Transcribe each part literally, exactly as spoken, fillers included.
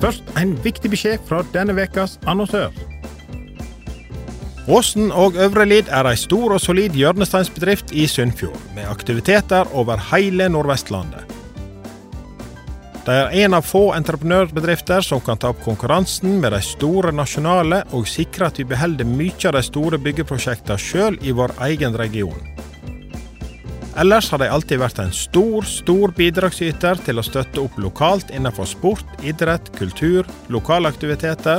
Først en viktig beskjed fra denne vekas annonsør. Åsen og Øvrelid er en stor og solid hjørnesteinsbedrift i Sunnfjord, med aktiviteter over hele Nordvestlandet. De er en av få entreprenørbedrifter som kan ta opp konkurransen med de store nasjonale og sikre at vi beholder mye av de store byggeprosjektene selv i vår egen region. Ellers har de alltid vært en stor, stor bidragsyter til å støtte opp lokalt innenfor sport, idrett, kultur, lokale aktiviteter.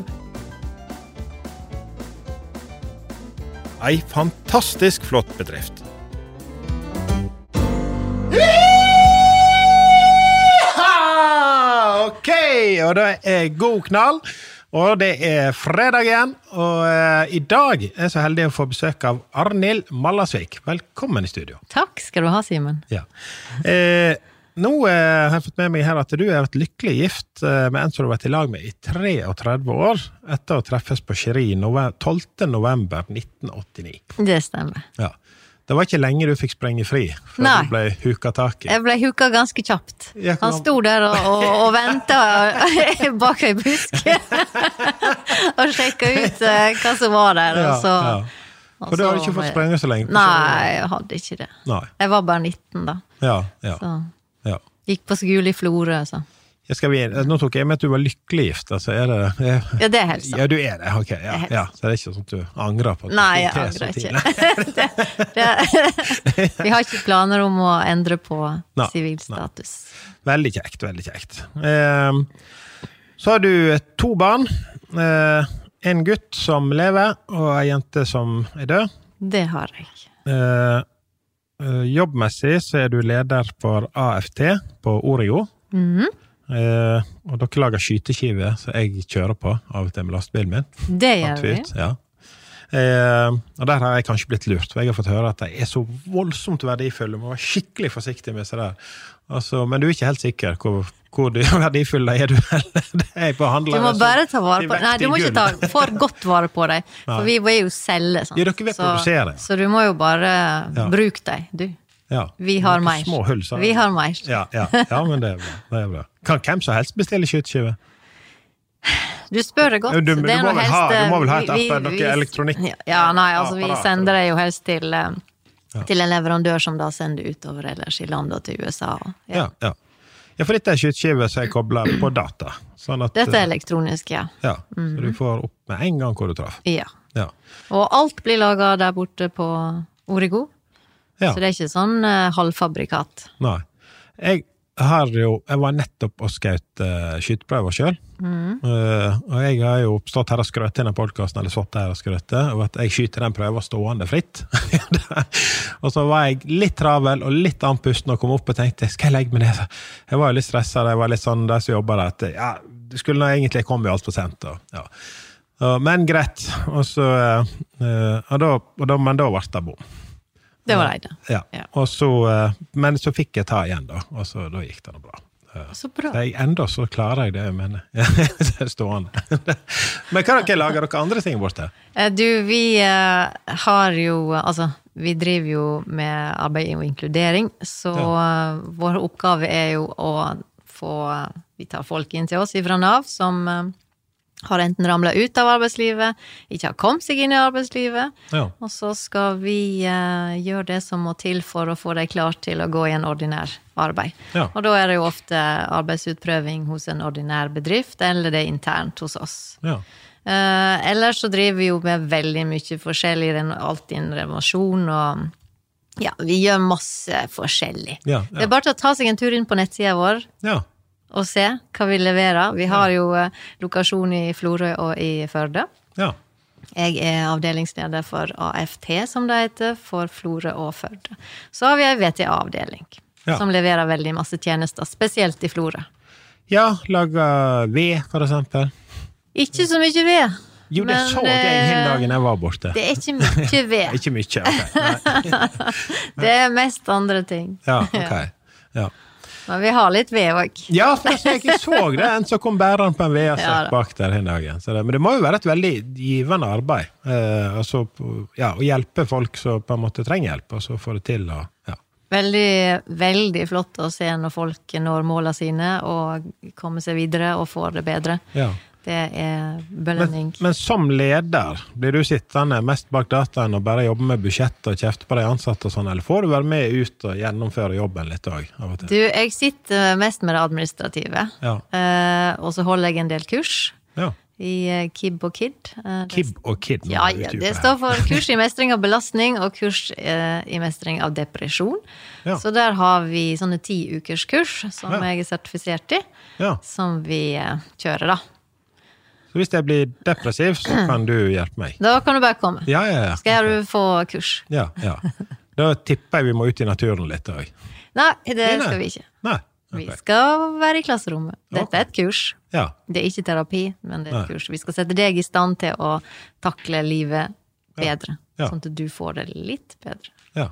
En fantastisk flott bedrift. Ok, og det er god knall. Og det er fredag igjen, og uh, i dag er jeg så heldig å få besøk av Arnhild Mallasvik. Velkommen i studio. Takk skal du ha, Simon. Ja. Eh, nå uh, har jeg fått med meg her at du har vært lykkelig gift uh, med en som du har vært i lag med i treogtredve år, etter å treffes på Skjeri tolvte november nitten åttini. Det stemmer. Ja. Det var ikke lenge du fikk sprenge fri, for Nei. du ble huka tak i. Jeg ble huka ganske kjapt. Han sto der og, og, og ventet bak i buske og sjekket ut uh, hva som var der. Ja, og så, ja. For du hadde ikke fått sprenge så lenge? Nei, jeg hadde ikke det. Nei. Jeg var bare nitten da. Ja, ja. Så ja. gikk på skole i Florø, så. Jeg skal vi, nå tok jeg med at du var lykkelig gift, altså er det... Er, ja, det er helt sant. Ja, du er det, ok, ja, ja. Så det er ikke sånn at du angrer på det. Nei, jeg angrer ikke. det, det, vi har ikke planer om å endre på sivilstatus. Veldig kjekt, veldig kjekt. Eh, så har du to barn, eh, en gutt som lever, og en jente som er død. Det har jeg. Eh, jobbmessig så er du leder for A F T på Origo. Mhm. Uh, og dere lager skyteskive så jeg kjører på av og til med lastbilen min. Det gjør vi. Ja. Uh, og der har jeg kanskje blitt lurt, for jeg har fått høre at de er så voldsomt verdifulle, man var skikkelig forsiktig med seg der. Altså, men du er ikke helt sikker hvor, hvor verdifulle er du. Det er på handler. Du må bare ta vare på, nei, du må ikke ta for godt vare på deg, for vi vil jo selge sånn. Ja, dere vil produsere. Så, så du må jo bare ja. bruke deg, du. Ja. Vi har mer. Små hull, så. Vi har mer. Ja, ja, ja, men det er bra. Det er bra. Kan hvem som helst bestille skyteskive? Du spør det godt. Du, du, det må, vel helst, ha, du må vel ha et vi, app, noe elektronikk? Ja, nei, altså vi sender det jo helst til, ja. til en leverandør som da sender utover ellers i landet og til U S A. Ja, ja. Ja, for dette er skyteskive som jeg kobler på data. Sånn at, dette er elektronisk, ja. Ja, mm. så du får opp med en gang hvor du traff. Ja. Ja. Og alt blir laget der borte på Origo. Ja. Så det er ikke sånn uh, halvfabrikat. Nei. Jeg har jo, jeg var nettopp og skaut uh, skyteprøver selv. Mm. Uh, og jeg har jo stått her og skrøtt i denne podcasten, eller stått her og skrøtt, og at jeg skyter den prøven stående fritt. Og så var jeg litt travel og litt andpusten og kom opp og tenkte, skal jeg legge meg ned? Jeg var jo litt stresset, jeg var litt sånn der som jobber der, at ja, det skulle nå egentlig komme alt for sent. Og, ja. og, men greit. Og så, uh, og da, og da, men da ble det bom. Det var det. Ja. Ja. Og så, men så fikk jeg ta igjen da, og så da gikk det bra. Så bra. Så jeg, enda så klarer jeg det, men det er stående. Men hva dere lager dere andre ting borte? Du, vi uh, har jo, altså, vi driver jo med arbeid og inkludering, så ja. uh, vår oppgave er jo å få, vi tar folk inn til oss fra Nav, som uh, har enten ramlet ut av arbeidslivet, ikke har kommet seg inn i arbeidslivet, ja. og så skal vi uh, gjøre det som må til for å få deg klar til å gå i en ordinær arbeid. Ja. Og da er det jo ofte arbeidsutprøving hos en ordinær bedrift, eller det er internt hos oss. Ja. Uh, ellers så driver vi jo med veldig mye forskjellig, alltid en renovasjon, og ja, vi gjør masse forskjellig. Ja, ja. Det er bare til å ta seg en tur inn på nettsiden vår, ja. og se hva vi leverer. Vi har jo uh, lokasjon i Florø og i Førde. Ja. Jeg er avdelingsleder for A F T, som det heter, for Florø og Førde. Så har vi en V T A-avdeling, ja. som leverer veldig masse tjenester, spesielt i Florø. Ja, lager ved, for eksempel. Ikke så mye ved. Jo, det så jeg hele dagen jeg var borte. Det er ikke mye ved. Ikke mye, ok. Det er mest andre ting. Ja, ok. Ja. Men vi har litt ved også. Ja, for jeg ikke så det, en som kom bæreren på en ved og satt ja, bak der hele dagen. Så det, men det må jo være et veldig givende arbeid. Eh, altså, ja, å hjelpe folk som på en måte trenger hjelp, og så få det til. Og, ja. Veldig, veldig flott å se når folk når målene sine og kommer seg videre og får det bedre. Ja. Det er belønning. Men, men som leder, blir du sittende mest bak dataen og bare jobbe med budsjett og kjefte på de ansatte og sånn, eller får du være med ut og gjennomføre jobben litt også, av og til? Du, jeg sitter mest med det administrative, Ja. eh, og så holder jeg en del kurs Ja. i eh, KIB og KID. Eh, det- Kib og Kid. må Ja, du ja, utdype det her. står for kurs i mestring av belastning og kurs eh, i mestring av depresjon. Ja. Så der har vi sånne ti ukers kurs som Ja. jeg er sertifisert i, Ja. som vi eh, kjører da. Så hvis jeg blir depressiv, så kan du hjelpe meg. Da kan du bare komme. Ja, ja, ja. Skal du få kurs? Ja, ja. Da tipper jeg vi må ut i naturen litt også. Nei, det Nei. skal vi ikke. Nei, Vi ok. skal være i klasserommet. Dette Ok. er et kurs. Ja, Det er ikke terapi, men det er et Nei. kurs. Vi skal sette deg i stand til å takle livet bedre, Ja. sånn at du får det litt bedre. ja.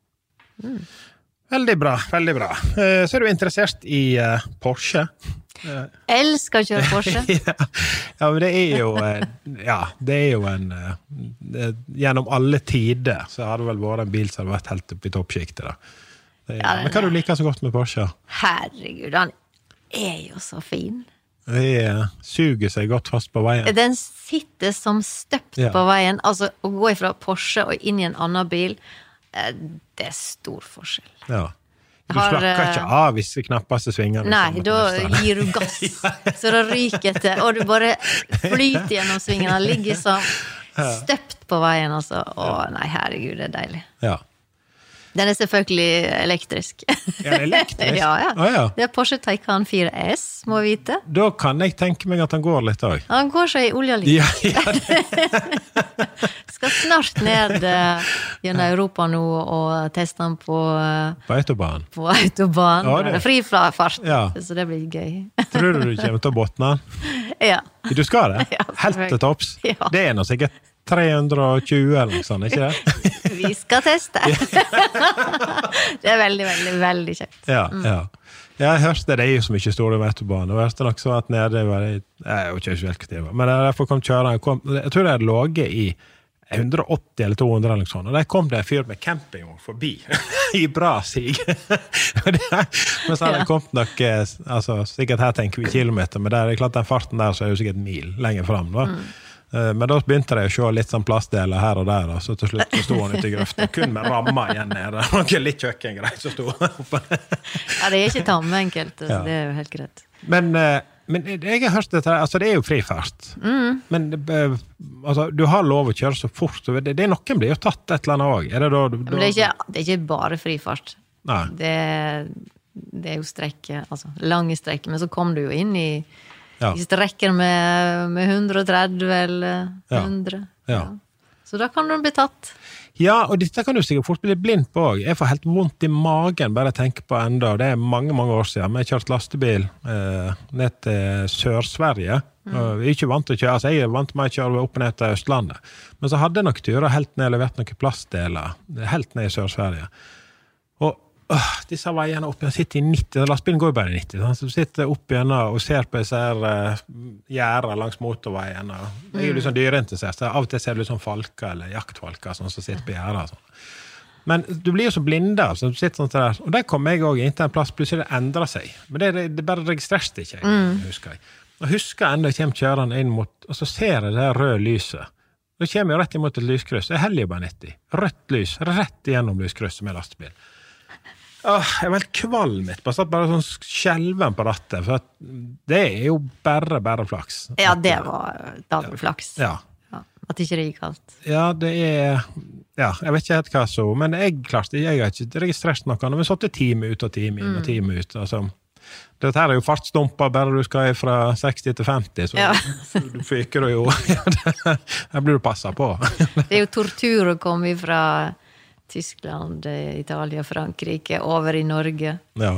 Veldig bra, veldig bra. Eh, Så er du interessert i eh, Porsche. Elsker å kjøre Porsche. ja. ja, men det er jo eh, Ja, det er jo en eh, det, Gjennom alle tider så har det vel vært en bil som har vært helt oppe i toppskiktet da. Det, Ja, den men hva er- du liker så godt med Porsche? Herregud, han er jo så fin. Det eh, suger seg godt fast på veien. Den sitter som støpt Ja. på veien. Altså, å gå fra Porsche og inn i en annen bil, eh, det er stor forskjell. Ja. Du Har, slakker eh, ikke av hvis det knappeste svinger. Nei, da gir du gass, så det ryker etter, og du bare flyter gjennom svingen. Han ligger som støpt på veien, altså. Å, nei, herregud, det er deilig. Ja. Den er selvfølgelig elektrisk. Er det elektrisk? ja, ja. Å, ja. Det er Porsche Taycan fire S, må vite. Da kan jeg tenke meg at han går litt også. Han går seg i olja litt. Ja, ja, Skal snart ned uh, gjennom Europa nå og teste den på, uh, på autobahn. på autobahn. Ja, det det- er fri fra fart, Ja. så det blir gøy. Tror du du kommer til å båtne han? ja. Du skal det? Ja, Helt til topps? Ja. Det er nå sikkert tre hundre og tjue eller noe sånt, ikke det? Vi skal teste. det er veldig, veldig, veldig kjekt. Ja, ja. Jeg hørte det er jo så mye store autobahn, og jeg hørte nok så at nede var det, jeg er jo ikke helt aktiv, men derfor kom kjøren, jeg, kom, jeg tror det er låget i hundre og åtti eller to hundre eller noe sånt, og der kom det en fyr med campingvogn forbi, i bra sig. Og det- men så hadde det kommet nok, eh, altså, sikkert her tenker vi kilometer, men det er klart den farten der så er jo sikkert mil lenger frem, da. Eh, Men da begynte jeg å se litt sånn plastdeler her og der, og så til slutt så sto han ute i grøften, kun med ramma igjen nede, og litt kjøkkengreier så sto han oppe. Ja, det er ikke tamme enkelt, så Ja. det er jo helt greit. Men, eh, men jeg har hørt dette, altså det er jo fri fart. Men eh, altså, du har lov å kjøre så fort, og det, det er noen blir jo tatt et eller annet også. Er det da, da Men det er ikke, det er ikke bare fri fart. Nei. Det, det er jo strekke, altså lange strekker, men så kom du jo inn i, Ja. i strekker med, med hundre og tretti eller Ja. hundre. Ja. Så da kan du bli tatt. Ja, og dette kan du sikkert fort bli blind på også. Jeg får helt vondt i magen bare jeg tenker på enda. Det er mange, mange år siden. Men jeg har kjørt lastebil eh, ned til Sør-Sverige. Og jeg er ikke vant til å kjøre, altså jeg er vant med å kjøre opp og ned til Østlandet. Men så hadde jeg nok turer helt ned, levert noen plastdeler, helt ned i Sør-Sverige. Og øh, disse veiene opp igjen sitter i nitti, lastbilen går jo bare i nitti, sånn, så du sitter opp igjen og ser på disse her uh, gjerder langs motorveien. Og jeg er jo litt sånn dyreinteressert, så av og til ser du litt sånn falker eller jaktfalker sånn, som sitter på gjerder. Sånn. Men du blir jo så blinde, altså, du sitter sånn der, og der kom jeg også inn til en plass, plutselig det endrer seg. Men det, det bare registrerte ikke jeg, husker jeg. Og husker enda jeg kommer kjørende inn mot, og så ser jeg det her røde lyset. Da kommer jeg rett imot et lyskryss, jeg heller jo bare nitti. Rødt lys, rett igjennom lyskrysset med lastebil. Åh, jeg var helt kvalm etterpå, satt bare sånn skjelven på rattet, for at det er jo bare, bare flaks. Ja, det var dagbelflaks. Ja. Ja, at ikke det gikk alt. Ja, det er, ja, jeg vet ikke helt hva så, men jeg klarte, jeg har ikke registrert noe, når vi satt time ut og time inn og time ut, altså. Dette her er jo fartsdumper, bare du skal fra seksti til femti, så Ja. du fyker jo, her blir du passet på. Det er jo tortur å komme fra Tyskland, Italia, Frankrike, over i Norge. Ja.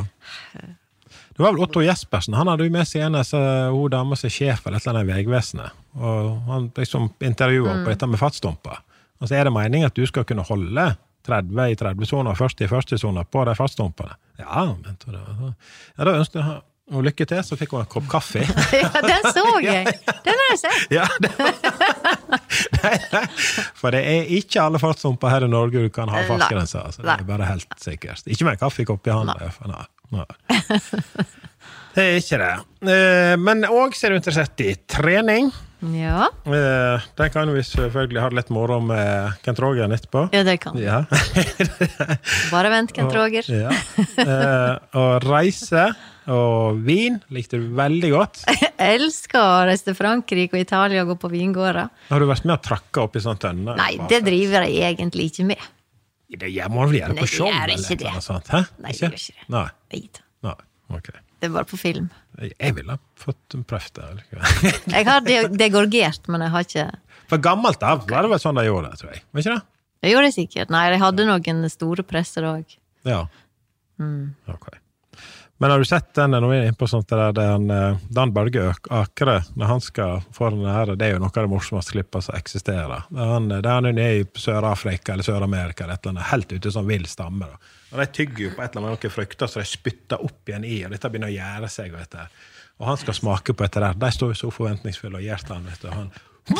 Det var vel Otto Jespersen, han hadde jo med seg en av hun damer som er sjef eller et eller annet i Vegvesenet, og han liksom intervjuet på dette med fartsdumper. Og så er det meningen at du skal kunne holde tretti i tretti-soner, førti i førti-soner på de fartsdumpene. Ja, men det, ja, da ønsket jeg, og lykke til, så fikk hun en kopp kaffe. Ja, den så jeg. Den har jeg sett. Ja, det... nei, nei. For det er ikke alle fartsumper her i Norge du kan ha fartsgrenser, altså. Det er bare helt sikkert. Ikke med en kaffekopp i hånda. Nei. Nei. Det er ikke det. Men også er du interessert i trening. Ja. Den kan vi selvfølgelig ha litt moro med Kent Roger etterpå. Ja, det kan vi. Ja. Bare vent, Kent Roger. Ja. Og reise og vin likte du veldig godt. Jeg elsker å reise til Frankrike og Italia og gå på vingårder. Har du vært med å trakke opp i sånne tønner? Nei, det driver jeg egentlig ikke med. Det må du gjøre på show. Nei, det gjør ikke det. Sånt, hæ? Nei, det gjør ikke det. Nei. Nei. Nei, ok. Det er bare på film. Jeg ville ha fått prøvd det. Jeg har degorgert, men jeg har ikke... For gammelt av var det vel sånn de gjorde det, tror jeg. Var ikke det? Det gjorde jeg sikkert. Nei, jeg hadde noen store presser også. Ja. Mm. Ok. Men har du sett den når vi er inne på sånt der, den Dan Børge Akre, når han skal få den her, det er jo noe av det morsomste klippet som eksisterer. Det er han, det er han er i Sør-Afrika eller Sør-Amerika, eller et eller annet, helt ute som vill stamme. Da. Og de tygger jo på et eller annet noen frukter, så de spytter opp igjen i, og dette begynner å gjøre seg, vet du. Og han skal smake på etter der. De står jo så forventningsfulle og hjertet han, vet du. Han...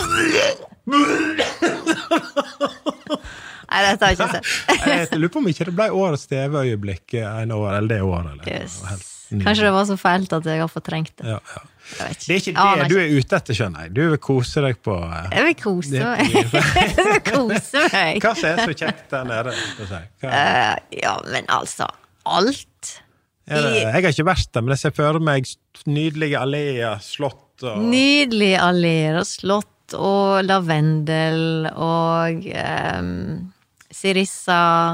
Nei, dette har jeg ikke sett. Jeg lurer på om ikke det ble årets T V-øyeblikk en år, eller det året. Eller. Yes. Kanskje det var så feilt at jeg har fortrengt det. Ja, ja. Det er ikke det ah, du er ute etter, skjønner jeg. Du vil kose deg på... Uh, jeg vil kose meg. Jeg vil kose meg. Hva er så kjekt der nede? Uh, ja, men altså, alt. Ja, det, jeg har ikke vært der, men jeg ser for meg nydelige alléer, slott og... Nydelige alléer og slott og lavendel og... Um, Sirissa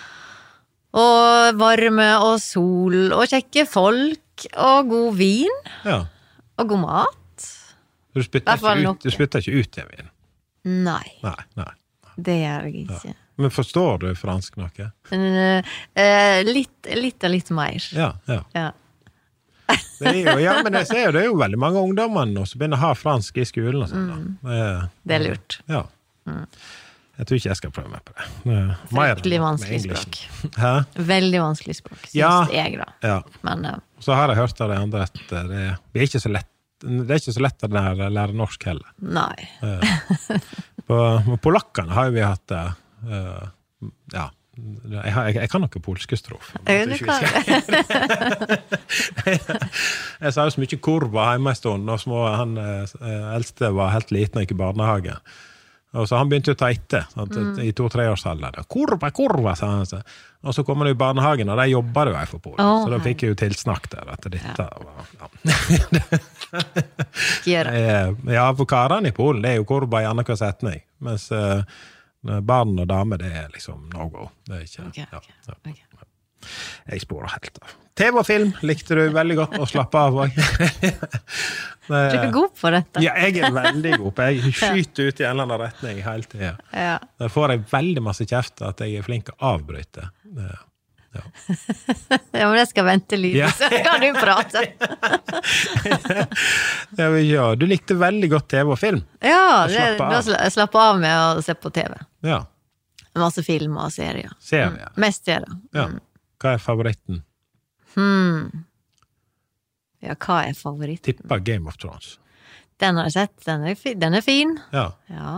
og varme og sol og kjekke folk og god vin ja. Og god mat. Du spytter ikke ut, du spytter ikke ut det vin? Nei. Nei, nei. Det gjør jeg ikke. Ja. Men forstår du fransk noe? Uh, uh, litt, litt og litt mer. Ja, ja. Ja. Det er jo, ja, men jeg ser jo, det er jo veldig mange ungdommer nå som begynner å ha fransk i skolen og sånn. Mm. Det, det er lurt. Ja. Mm. Jeg tror ikke jeg skal prøve meg på det. Veldig vanskelig språk. Hæ? Veldig vanskelig språk, synes ja, jeg da. Ja. Men, uh, så har jeg hørt av det andre at det, det er ikke så lett, det er ikke så lett å lære, lære norsk heller. Nei. på, på polakkene har vi hatt det, uh, ja, jeg, jeg, jeg kan noe polske strof. Ja, du kan. Jeg sa jo så mye kurva hjemme en stund, og små, han uh, eldste var helt liten og gikk i barnehagen. Og så han begynte å ta etter, mm. i to-tre års alder. Kurva, kurva, sa han. Og så kommer han i barnehagen, og der jobber jo jeg for Polen. Oh, så da fikk jeg jo tilsnakk der, at dette ja. Var... Ja, ja for karene i Polen, det er jo kurva i annenhver setning. Mens uh, barn og damer, det er liksom no-go. Det er ikke... Okay, ja, okay, ja. Okay. Jeg sporer helt av. T V og film likte du veldig godt å slappe av. Du er god på dette. Ja, jeg er veldig god på. Jeg skyter ut i en eller annen retning hele tiden. Ja. Da får jeg veldig masse kjeft at jeg er flink å avbryte. Ja. Ja. Ja, men jeg skal vente litt, ja. Så kan du prate. Ja, du likte veldig godt T V og film. Ja, det, da slapper av med å se på T V. Ja. Masse film og serier. Serier? Mm. Mest serier. Ja. Hva er favoritten? Hmm. Ja, hva er favoritten? Tipper Game of Thrones. Den har jeg sett. Den er, fi- den er fin. Ja. Ja.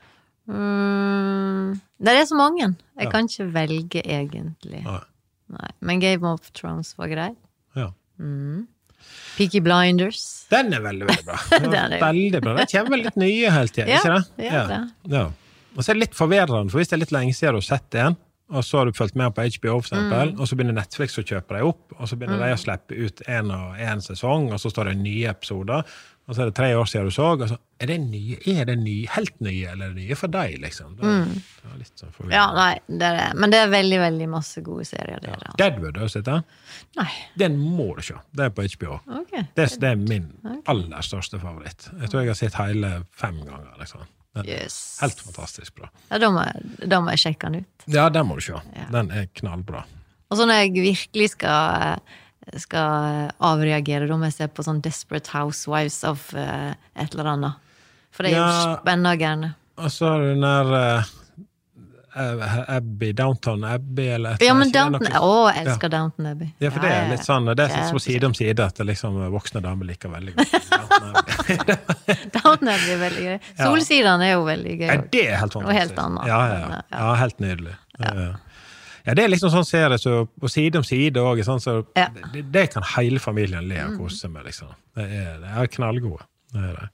Mm. Det er så mange. Jeg Ja. kan ikke velge egentlig. Nei. Nei. Men Game of Thrones var grei. Ja. Mm. Peaky Blinders. Den er veldig, veldig bra. Den Den er er- veldig bra. Det kommer vel litt nye helt igjen, Ja, ikke det? det gjør det. Ja. Og så er det litt forvirrende, for hvis det er litt lenge siden du har sett en, og så har du følt med på H B O for eksempel, Mm. og så begynner Netflix å kjøpe deg opp, og så begynner de å slippe ut en og en sesong, og så står det nye episoder, og så er det tre år siden du så, og så er det nye, er det nye, helt nye, eller er det nye for deg, liksom? Det, er- det er litt sånn forvirrende. Ja, nei, det er det. Men det er veldig, veldig masse gode serier. Det, ja. Deadwood, har du sett den? Nei, Den må du se. Det er på H B O. ok. Det, det er min aller største favoritt. Jeg tror jeg har sett hele fem ganger, liksom. Den er Yes. helt fantastisk bra. Ja, da må, jeg, da må jeg sjekke den ut. Ja, den må du se. Ja. Den er knallbra. Og så når jeg virkelig skal, skal avreagere, da må jeg se på sånn Desperate Housewives of uh, et eller annet. For det er jo Ja. spennende og gærne. Og så er det den der uh, Abbey, Downton Abbey, eller et Ja, men eller annet. Downton, å, jeg elsker ja. Downton Abbey. Ja, for det er litt sånn, det er så side om side, at det liksom voksne damer liker veldig godt. Downton Abbey. Downton Abbey er veldig gøy. Solsidene er jo veldig gøy. Ja, det er helt fantastisk. Og helt annet. Ja, ja, ja. ja helt nydelig. Ja. Ja, det er liksom sånn serie, så på side om side også, sånn, så ja. det, det kan hele familien le og kose med, liksom. Det er, det er knallgode. Det er det.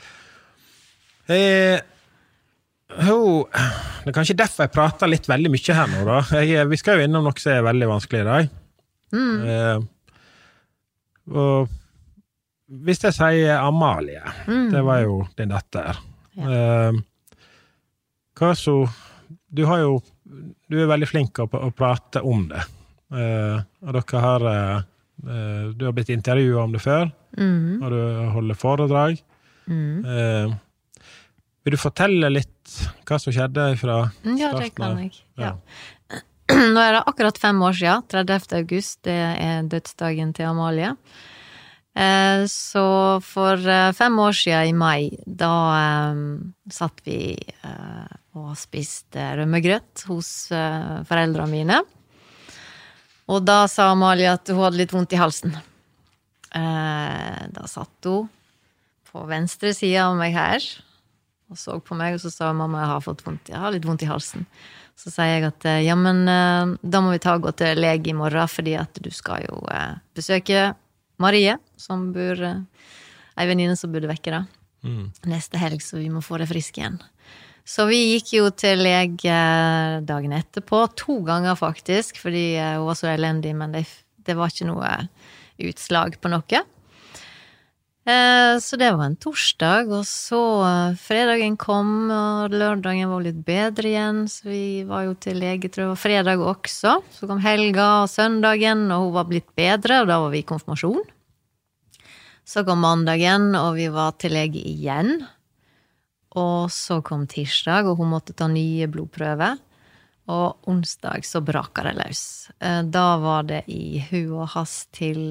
Eh, oh, det er kanskje derfor jeg prater litt veldig mye her nå da. Jeg, vi skal jo innom noe som er veldig vanskelig i dag. Mm. Eh, og hvis jeg sier Amalie, mm. det var jo din datter. Ja. Eh, hva så, du har jo, du er veldig flink å, å prate om det. Eh, og dere har, eh, du har blitt intervjuet om det før, mm. og du holder foredrag. Mm. Eh, Vil du fortelle litt hva som skjedde fra starten? Ja, det kan jeg. Ja. Ja. Nå er det akkurat fem år siden, trettiende august, det er dødsdagen til Amalie. Så for fem år siden i mai, da satt vi og spiste rømmegrøt hos foreldrene mine. Og da sa Amalie at hun hadde litt vondt i halsen. Da satt hun på venstre siden av meg her, og så på meg, og så sa mamma, jeg har fått vondt, jeg har litt vondt i halsen. Så sier jeg at, ja, men da må vi ta og gå til lege i morgen, fordi at du skal jo besøke Marie, som bor, en venninne som bodde vekke da, mm. neste helg, så vi må få det frisk igjen. Så vi gikk jo til lege dagen etterpå, to ganger faktisk, fordi hun var så elendig, men det, det var ikke noe utslag på noe. Så det var en torsdag, og så fredagen kom, og lørdagen var litt bedre igjen, så vi var jo til lege, tror jeg, var fredag også. Så kom helga og søndagen, og hun var blitt bedre, og da var vi i konfirmasjon. Så kom mandagen, og vi var til lege igjen. Og så kom tirsdag, og hun måtte ta nye blodprøver. Og onsdag så braket det løs. Da var det i hu og hast til...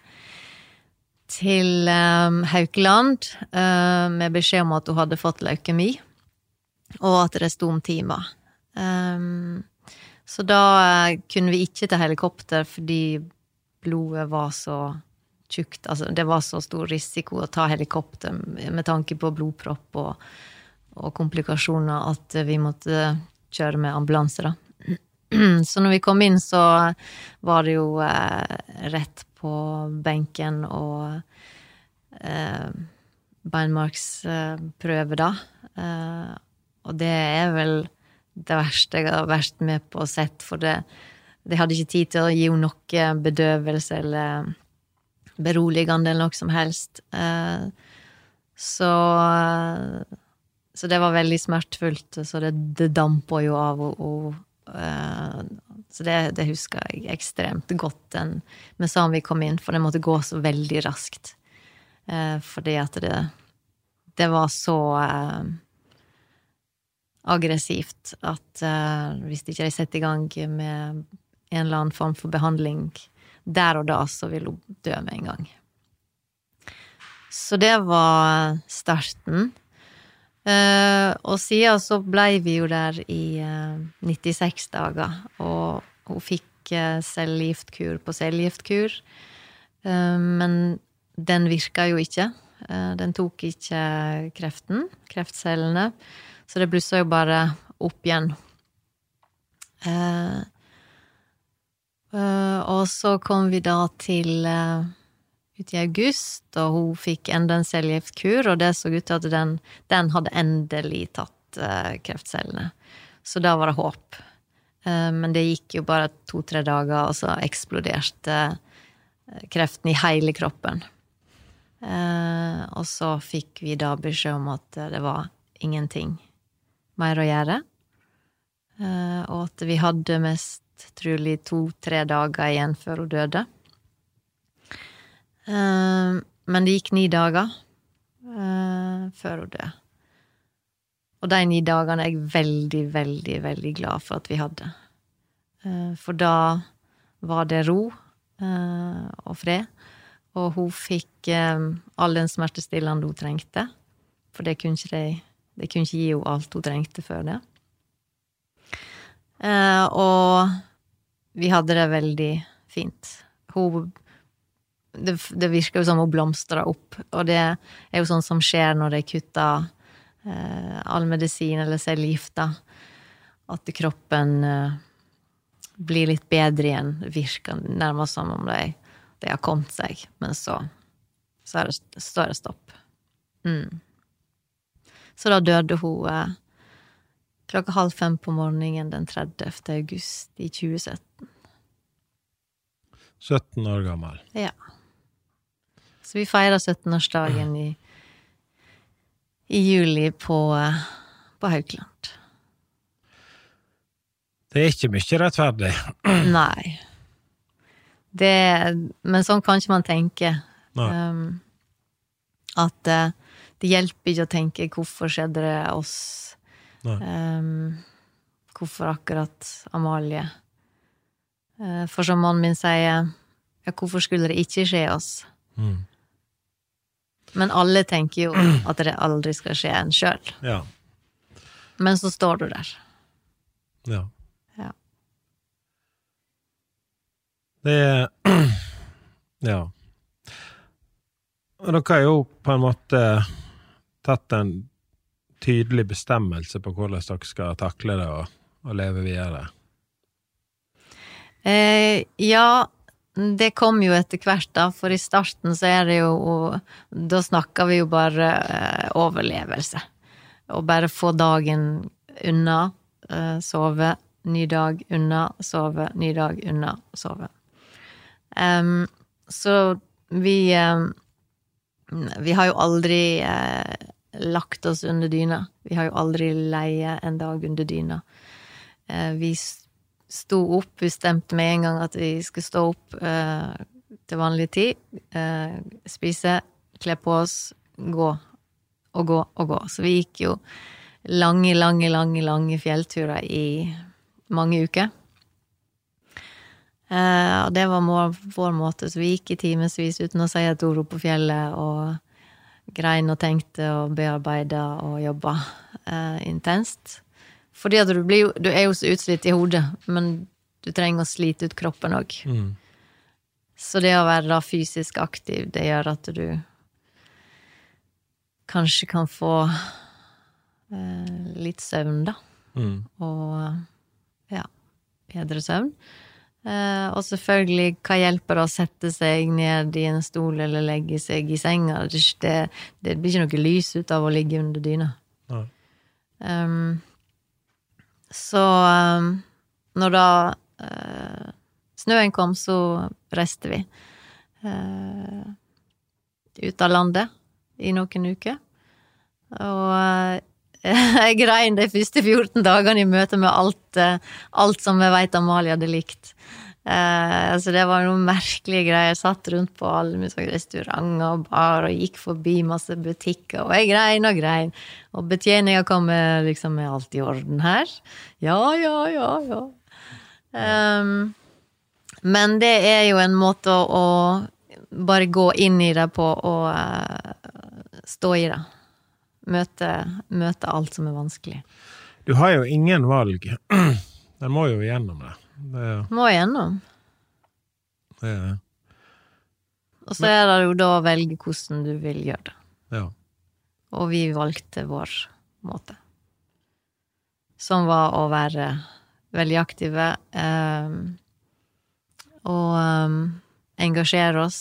til um, Haukeland uh, med beskjed om at hun hadde fått leukemi og at det stod om timer. Um, så da uh, kunne vi ikke ta helikopter fordi blodet var så tjukt, altså det var så stor risiko å ta helikopter med tanke på blodpropp og, og komplikasjoner at vi måtte kjøre med ambulanse da. Så når vi kom inn så var det jo uh, rett på benken og eh, beinmarksprøve da. Eh, og det er vel det verste jeg har vært med på å sett, for det, det hadde ikke tid til å gi noe bedøvelse eller beroligende eller noe som helst. Eh, så, så det var veldig smertefullt, så det, det damper jo av og, og Uh, så det, det husker jeg ekstremt godt den, men så vi kom inn, for det måtte gå så veldig raskt uh, fordi at det det var så uh, aggressivt at uh, hvis ikke jeg setter i gang med en eller annen form for behandling der og da, så ville hun dø med en gang. Så det var starten. Uh, og siden så ble vi jo der i uh, nittiseks dager, og hun fikk uh, cellegiftkur på cellegiftkur, uh, men den virka jo ikke. Uh, den tok ikke kreften, kreftcellene, så det blusset jo bare opp igjen. Uh, uh, og så kom vi da til... Uh, ut i august, og hun fikk enda en cellegiftkur, og det så ut til at den, den hadde endelig tatt uh, kreftcellene. Så da var det håp. Uh, men det gikk jo bare to-tre dager, og så eksploderte uh, kreften i hele kroppen. Uh, og så fikk vi da beskjed om at det var ingenting mer å gjøre. Uh, og at vi hadde mest trolig to-tre dager igjen før hun døde. Uh, men det gikk ni dager uh, før hun døde. Og de ni dagene er jeg veldig, veldig, veldig glad for at vi hadde. Uh, for da var det ro uh, og fred, og hun fikk um, all den smertestillende hun trengte, for det kunne ikke, de, det kunne ikke gi henne alt hun trengte før det. Eh, og vi hadde det veldig fint. Hun, det, det virker jo som hun blomstret opp, og det er jo sånn som skjer når de kutter eh, all medisin eller cellegifter, at kroppen eh, blir litt bedre igjen, virker nærmest som om de, de har kommet seg, men så, så, er, det, så er det stopp. Mm. Så da døde hun eh, klokka halv fem på morgenen den tredivte august i tjue sytten. sytten år gammel. Ja. Så vi feirer syttenårsdagen i, i juli på, på Haukeland. Det er ikke mye rettferdig. Nei. Det, men sånn kan ikke man tenke. Um, at uh, det hjelper ikke å tenke hvorfor skjedde det oss. Um, hvorfor akkurat Amalie. Uh, for som mannen min sier, ja, hvorfor skulle det ikke skje oss? Mm. Men alle tenker jo at det aldri skal skje en selv. Ja. Men så står du der. Ja. Ja. Det er ja. Og dere har jo på en måte tatt en tydelig bestemmelse på hvordan dere skal takle det og, og leve videre. Eh, ja, det kom jo etter hvert da, for i starten så er det jo, og da snakker vi jo bare eh, overlevelse. Og bare få dagen unna, eh, sove, ny dag unna, sove, ny dag unna, sove. Um, så vi, um, vi har jo aldri uh, lagt oss under dyna. Vi har jo aldri leie en dag under dyna. Uh, vi sto opp, vi stemte med en gang at vi skulle stå opp uh, til vanlig tid, uh, spise, kle på oss, gå, og gå, og gå. Så vi gikk jo lange, lange, lange, lange fjellturer i mange uker. Eh, og det var vår, vår måte, så vi gikk i timesvis uten å si et ord på fjellet, og grein og tenkte og bearbeidet og jobbet eh, intenst. Fordi at du, blir, du er jo så utslitt i hodet, men du trenger å slite ut kroppen også. Mm. Så det å være da fysisk aktiv, det gjør at du kanskje kan få eh, litt søvn da. Mm. Og ja, bedre søvn. Uh, og selvfølgelig, hva hjelper det å sette seg ned i en stol eller legge seg i senga? Det, det, det blir ikke noe lys ut av å ligge under dyna. Ja. Um, så um, når da uh, snøen kom, så reiste vi uh, ut av landet i noen uker. Og uh, jeg grein de første fjorten dagene i møte med alt, alt som jeg vet Amalie hadde likt. Eh, altså det var noen merkelige greier. Jeg satt rundt på alle mulige restauranter og bar og gikk forbi masse butikker, og jeg grein og grein. Og betjeningen kom med, liksom, med alt i orden her. Ja, ja, ja, ja. Um, men det er jo en måte å, å bare gå inn i det på og uh, stå i det. Møte, møte alt som er vanskelig. Du har jo ingen valg. Den må jo gjennom det. det er... Må gjennom. Det er det. Og så er det jo da å velge hvordan du vil gjøre det. Ja. Og vi valgte vår måte. Som var å være veldig aktive um, og um, engasjere oss.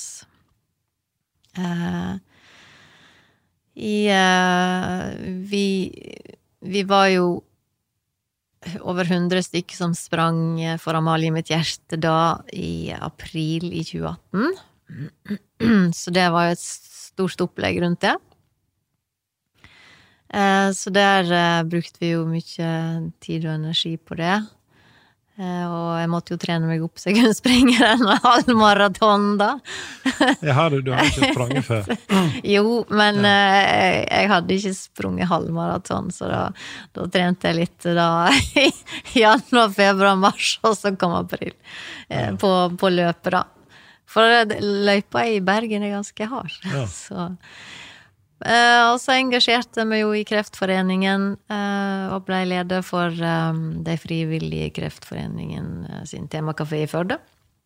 Uh, I, uh, vi, vi var jo over hundre stykker som sprang for Amalie mitt hjerte da i april i tjue atten. Så det var jo et stort opplegg rundt det. Uh, så der uh, brukte vi jo mye tid og energi på det. Uh, og jeg måtte jo trene meg opp så jeg kunne springe en halvmaraton da. Ja, du, du har ikke sprunget før. Jo, men ja. uh, jeg, jeg hadde ikke sprunget halvmaraton, så da, da trente jeg litt da i januar, februar, mars, og så kom april uh, ja. på, på løpet da. For løypa i Bergen er ganske hard. Ja. Så, eh, og så engasjerte jeg meg jo i Kreftforeningen, eh, og ble leder for eh, de frivillige Kreftforeningen eh, sin temakafé i Førde.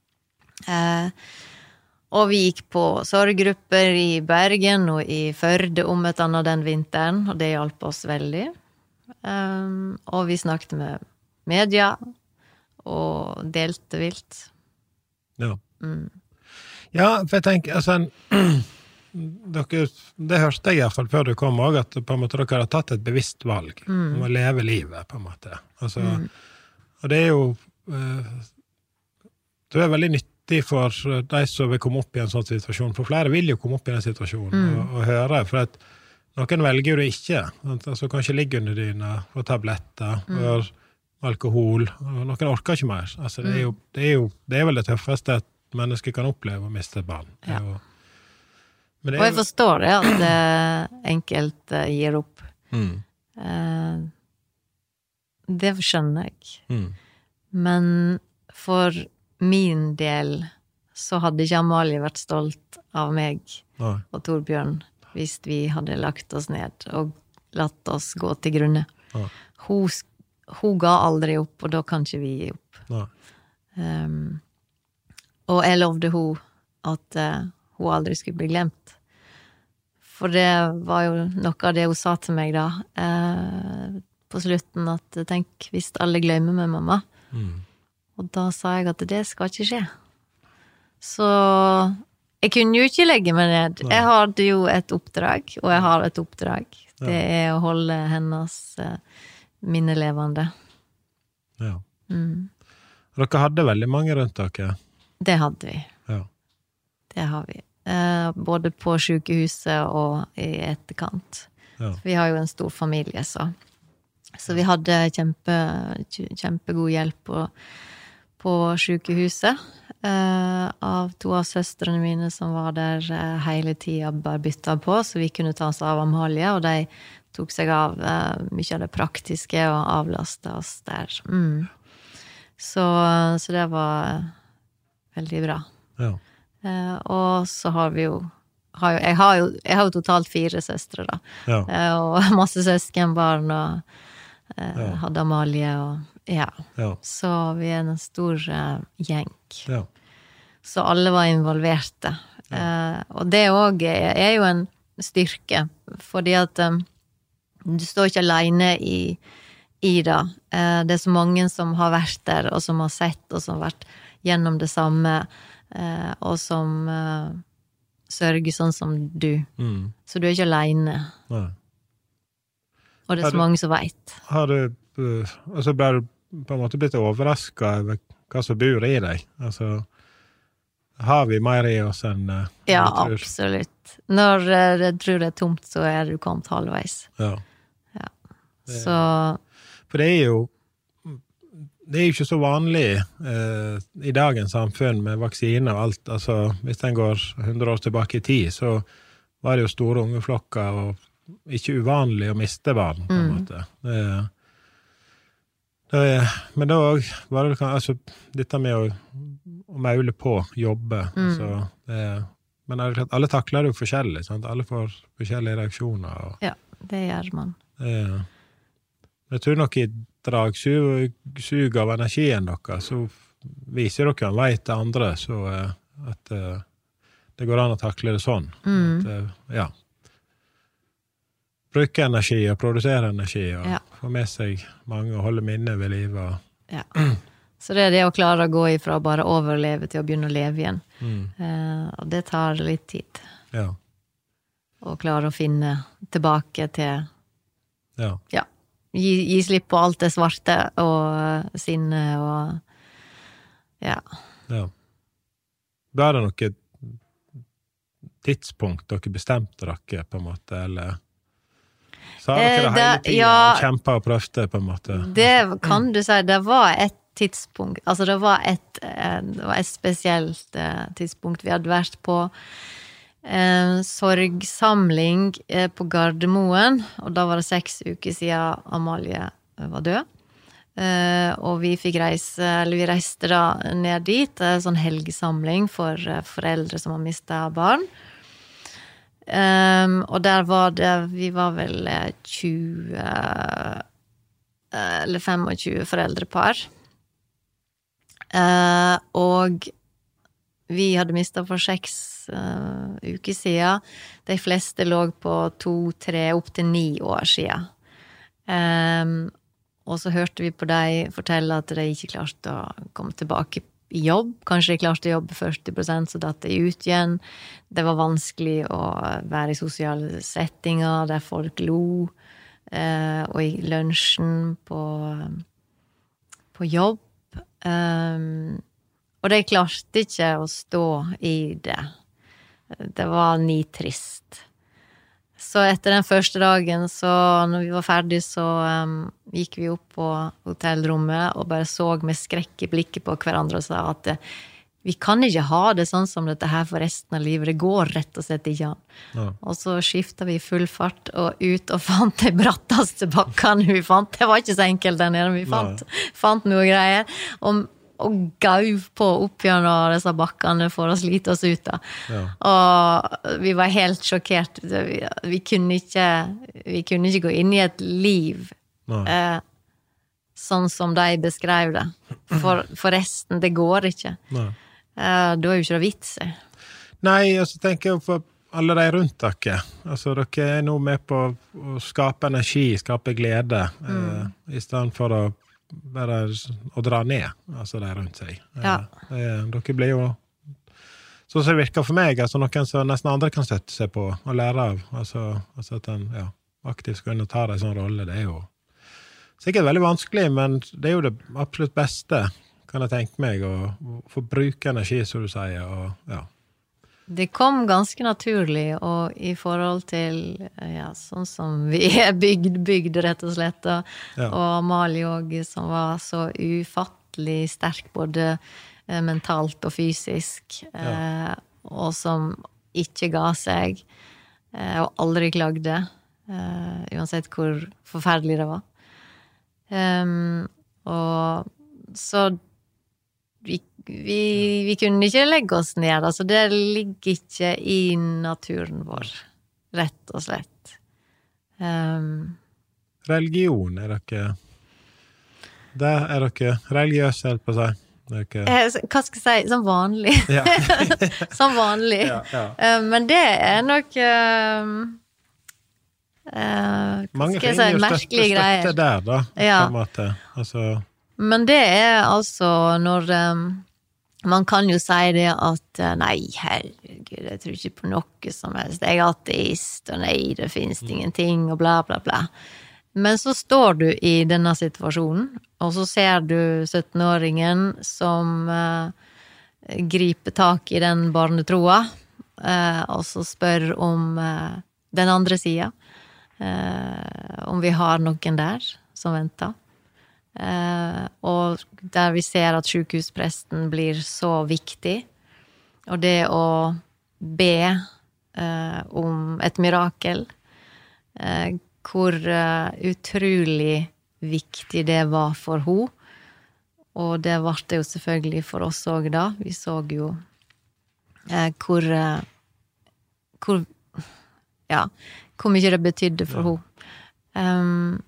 Eh, og vi gikk på sorggrupper i Bergen og i Førde om et annet den vinteren, og det hjalp oss veldig. Eh, og vi snakket med media, og delte vilt. Ja. Mm. Ja, for jeg tenker, altså, dere, det hørte jeg i hvert fall før du kom også, at på en måte dere har tatt et bevisst valg mm. om å leve livet, på en måte. Altså, mm. Og det er jo, uh, det er veldig nyttig for de som vil komme opp i en sånn situasjon, for flere vil jo komme opp i den situasjonen mm. og, og høre, for at noen velger jo det ikke, altså kanskje ligge under dyna og tabletter, mm. og alkohol, og noen orker ikke mer. Altså, det er jo, det er jo, det er vel det tøffeste at mennesker kan oppleve å miste et barn. Ja. Jo, men det er og jeg forstår det, at det enkelt uh, gir opp. Mm. Uh, det skjønner jeg. Mm. Men for min del så hadde ikke Amalie vært stolt av meg Nei. og Torbjørn hvis vi hadde lagt oss ned og latt oss gå til grunne. Hun, hun ga aldri opp, og da kan ikke vi gi opp. Um, og jeg lovde hun at uh, hun aldri skulle bli glemt. For det var jo noe av det hun sa til meg da, uh, på slutten, at tenk, hvis alle glemmer meg, mamma. Mm. Og da sa jeg at det skal ikke skje. Så jeg kunne jo ikke legge meg ned. Nei. Jeg hadde jo et oppdrag, og jeg har et oppdrag. Det ja. er å holde hennes uh, minne levende. Ja. Mm. Dere hadde veldig mange rundt dere. Det hadde vi. Ja. Det har vi. Eh, både på sykehuset og i etterkant. Ja. Vi har jo en stor familie, så. Så vi hadde kjempe, kjempegod hjelp på, på sykehuset. Eh, av to av søstrene mine som var der eh, hele tiden bare byttet på, så vi kunne ta oss av Amalie, og de tok seg av eh, mye av det praktiske og avlastet oss der. Mm. Så, så det var veldig bra. Ja. Eh, og så har vi jo, har jo, jeg, har jo jeg har jo totalt fire søstre da. Ja. Eh, og masse søskenbarn, og eh, ja. hadde Amalie, og ja. ja. Så vi er en stor eh, gjeng. Ja. Så alle var involverte. Ja. Eh, og det også er, er jo en styrke, fordi at um, du står ikke alene i i det. Eh, det er så mange som har vært der, og som har sett, og som har vært gjennom det samme, eh, og som eh, sørger sånn som du. Mm. Så du er ikke alene. Nei. Og det er så du, mange som vet. Har du, uh, altså ble du på en måte blitt overrasket over hva som bor i deg? Altså, har vi mer i oss enn uh, ja, absolutt. Når uh, jeg tror det er tomt, så er du kommet halvveis. Ja. Ja. Så for det er jo det er jo ikke så vanlig eh, i dagens samfunn med vaksiner og alt, altså hvis den går hundre år tilbake i tid, så var det jo store ungeflokker og ikke uvanlig å miste barn på en mm. måte. Det, det, men da var det altså, dette med å, å maule på, jobbe, mm. altså, det, men er det klart, alle takler det jo forskjellig, sant? Alle får forskjellige reaksjoner. Og, ja, det gjør man. Det, jeg tror nok i dragsug av energien dere, så viser dere en vei til andre, så uh, at uh, det går an å takle det sånn. Mm. At, uh, ja. Bruke energi og produsere energi, og ja. få med seg mange og holde minnet ved livet. Ja. Så det er det å klare å gå ifra bare overleve til å begynne å leve igjen. Mm. Uh, og det tar litt tid. Ja. Å klare å finne tilbake til ja. Ja. Gi, gi slipp på alt det svarte og sinne og ja. Ja. Da er det noe tidspunkt dere bestemte dere på en måte, eller sa dere det hele tiden ja, og kjempet og prøvde på en måte? Det kan du si, det var et tidspunkt, altså det var et, det var et spesielt tidspunkt vi hadde vært på en sorgsamling på Gardermoen, og da var det seks uker siden Amalie var død. Og vi fikk reise, eller vi reiste da ned dit, en sånn helgesamling for foreldre som har mistet barn. Um, og der var det, vi var vel tjue eller tjuefem foreldrepar. Uh, og vi hadde mistet for seks uh, uker siden. De fleste lå på to, tre, opp til ni år siden. Um, og så hørte vi på dem fortelle at de ikke klarte å komme tilbake i jobb. Kanskje de klarte å jobbe førti prosent, så datt de ut igjen. Det var vanskelig å være i sosiale settinger der folk lo, uh, og i lunsjen på, på jobb. Um, og de klarte ikke å stå i det. Det var nitrist. Så etter den første dagen, så når vi var ferdige, så um, gikk vi opp på hotellrommet og bare så med skrekk i blikket på hverandre og sa at vi kan ikke ha det sånn som dette her for resten av livet. Det går rett og slett ikke an. Ja. Og så skiftet vi full fart og ut og fant de bratteste bakkene vi fant. Det var ikke så enkelt der nede, men vi fant, fant noe greier. Og, og gauv på opp gjennom disse bakkene for å slite oss ut da. Ja. Og vi var helt sjokkert. Vi, vi, kunne ikke, vi kunne ikke gå inn i et liv eh, sånn som de beskrev det. For, for resten, det går ikke. Nei. Uh, da er jo ikke det vits. Nei, og så tenker jeg på alle de rundt dere. Altså, dere er nå med på å skape energi, skape glede, mm. uh, i stedet for å bare å dra ned, altså de rundt seg. Ja. Uh, uh, dere blir jo, sånn som det virker for meg, altså noen som nesten andre kan støtte seg på og lære av. Altså, altså at en ja, aktivt skal inn og ta det i sånn rolle, det er jo sikkert veldig vanskelig, men det er jo det absolutt beste, kan jeg tenke meg, å få bruke energi, som du sier, og ja. Det kom ganske naturlig, og i forhold til, ja, sånn som vi er bygd, bygd rett og slett, og, ja. Og Amalie også, som var så ufattelig sterk, både eh, mentalt og fysisk, ja. eh, og som ikke ga seg, eh, og aldri klagde, eh, uansett hvor forferdelig det var. Um, og så Vi, vi, vi kunne ikke legge oss ned, altså det ligger ikke i naturen vår, rett og slett. Um, Religion, er dere, der er dere religiøse, helt på seg? Dere... Hva skal jeg si, som vanlig. Ja. Som vanlig. Ja, ja. Um, men det er nok... Um, uh, Mange finner si, jo støtte, støtte der, da, ja. På en måte. Altså... Men det er altså når um, man kan jo si det at nei, herregud, jeg tror ikke på noe som helst. Jeg er ateist, og nei, det finnes mm. ingenting, og bla, bla, bla. Men så står du i denne situasjonen, og så ser du sytten-åringen som uh, griper tak i den barnetroa, uh, og så spør om uh, den andre siden, uh, om vi har noen der som venter. Uh, og der vi ser at sykehuspresten blir så viktig, og det å be uh, om et mirakel, uh, hvor uh, utrolig viktig det var for henne, og det var det jo selvfølgelig for oss også da. Vi så jo uh, hvor, uh, hvor, ja, hvor mye det betydde for ja. henne. Um,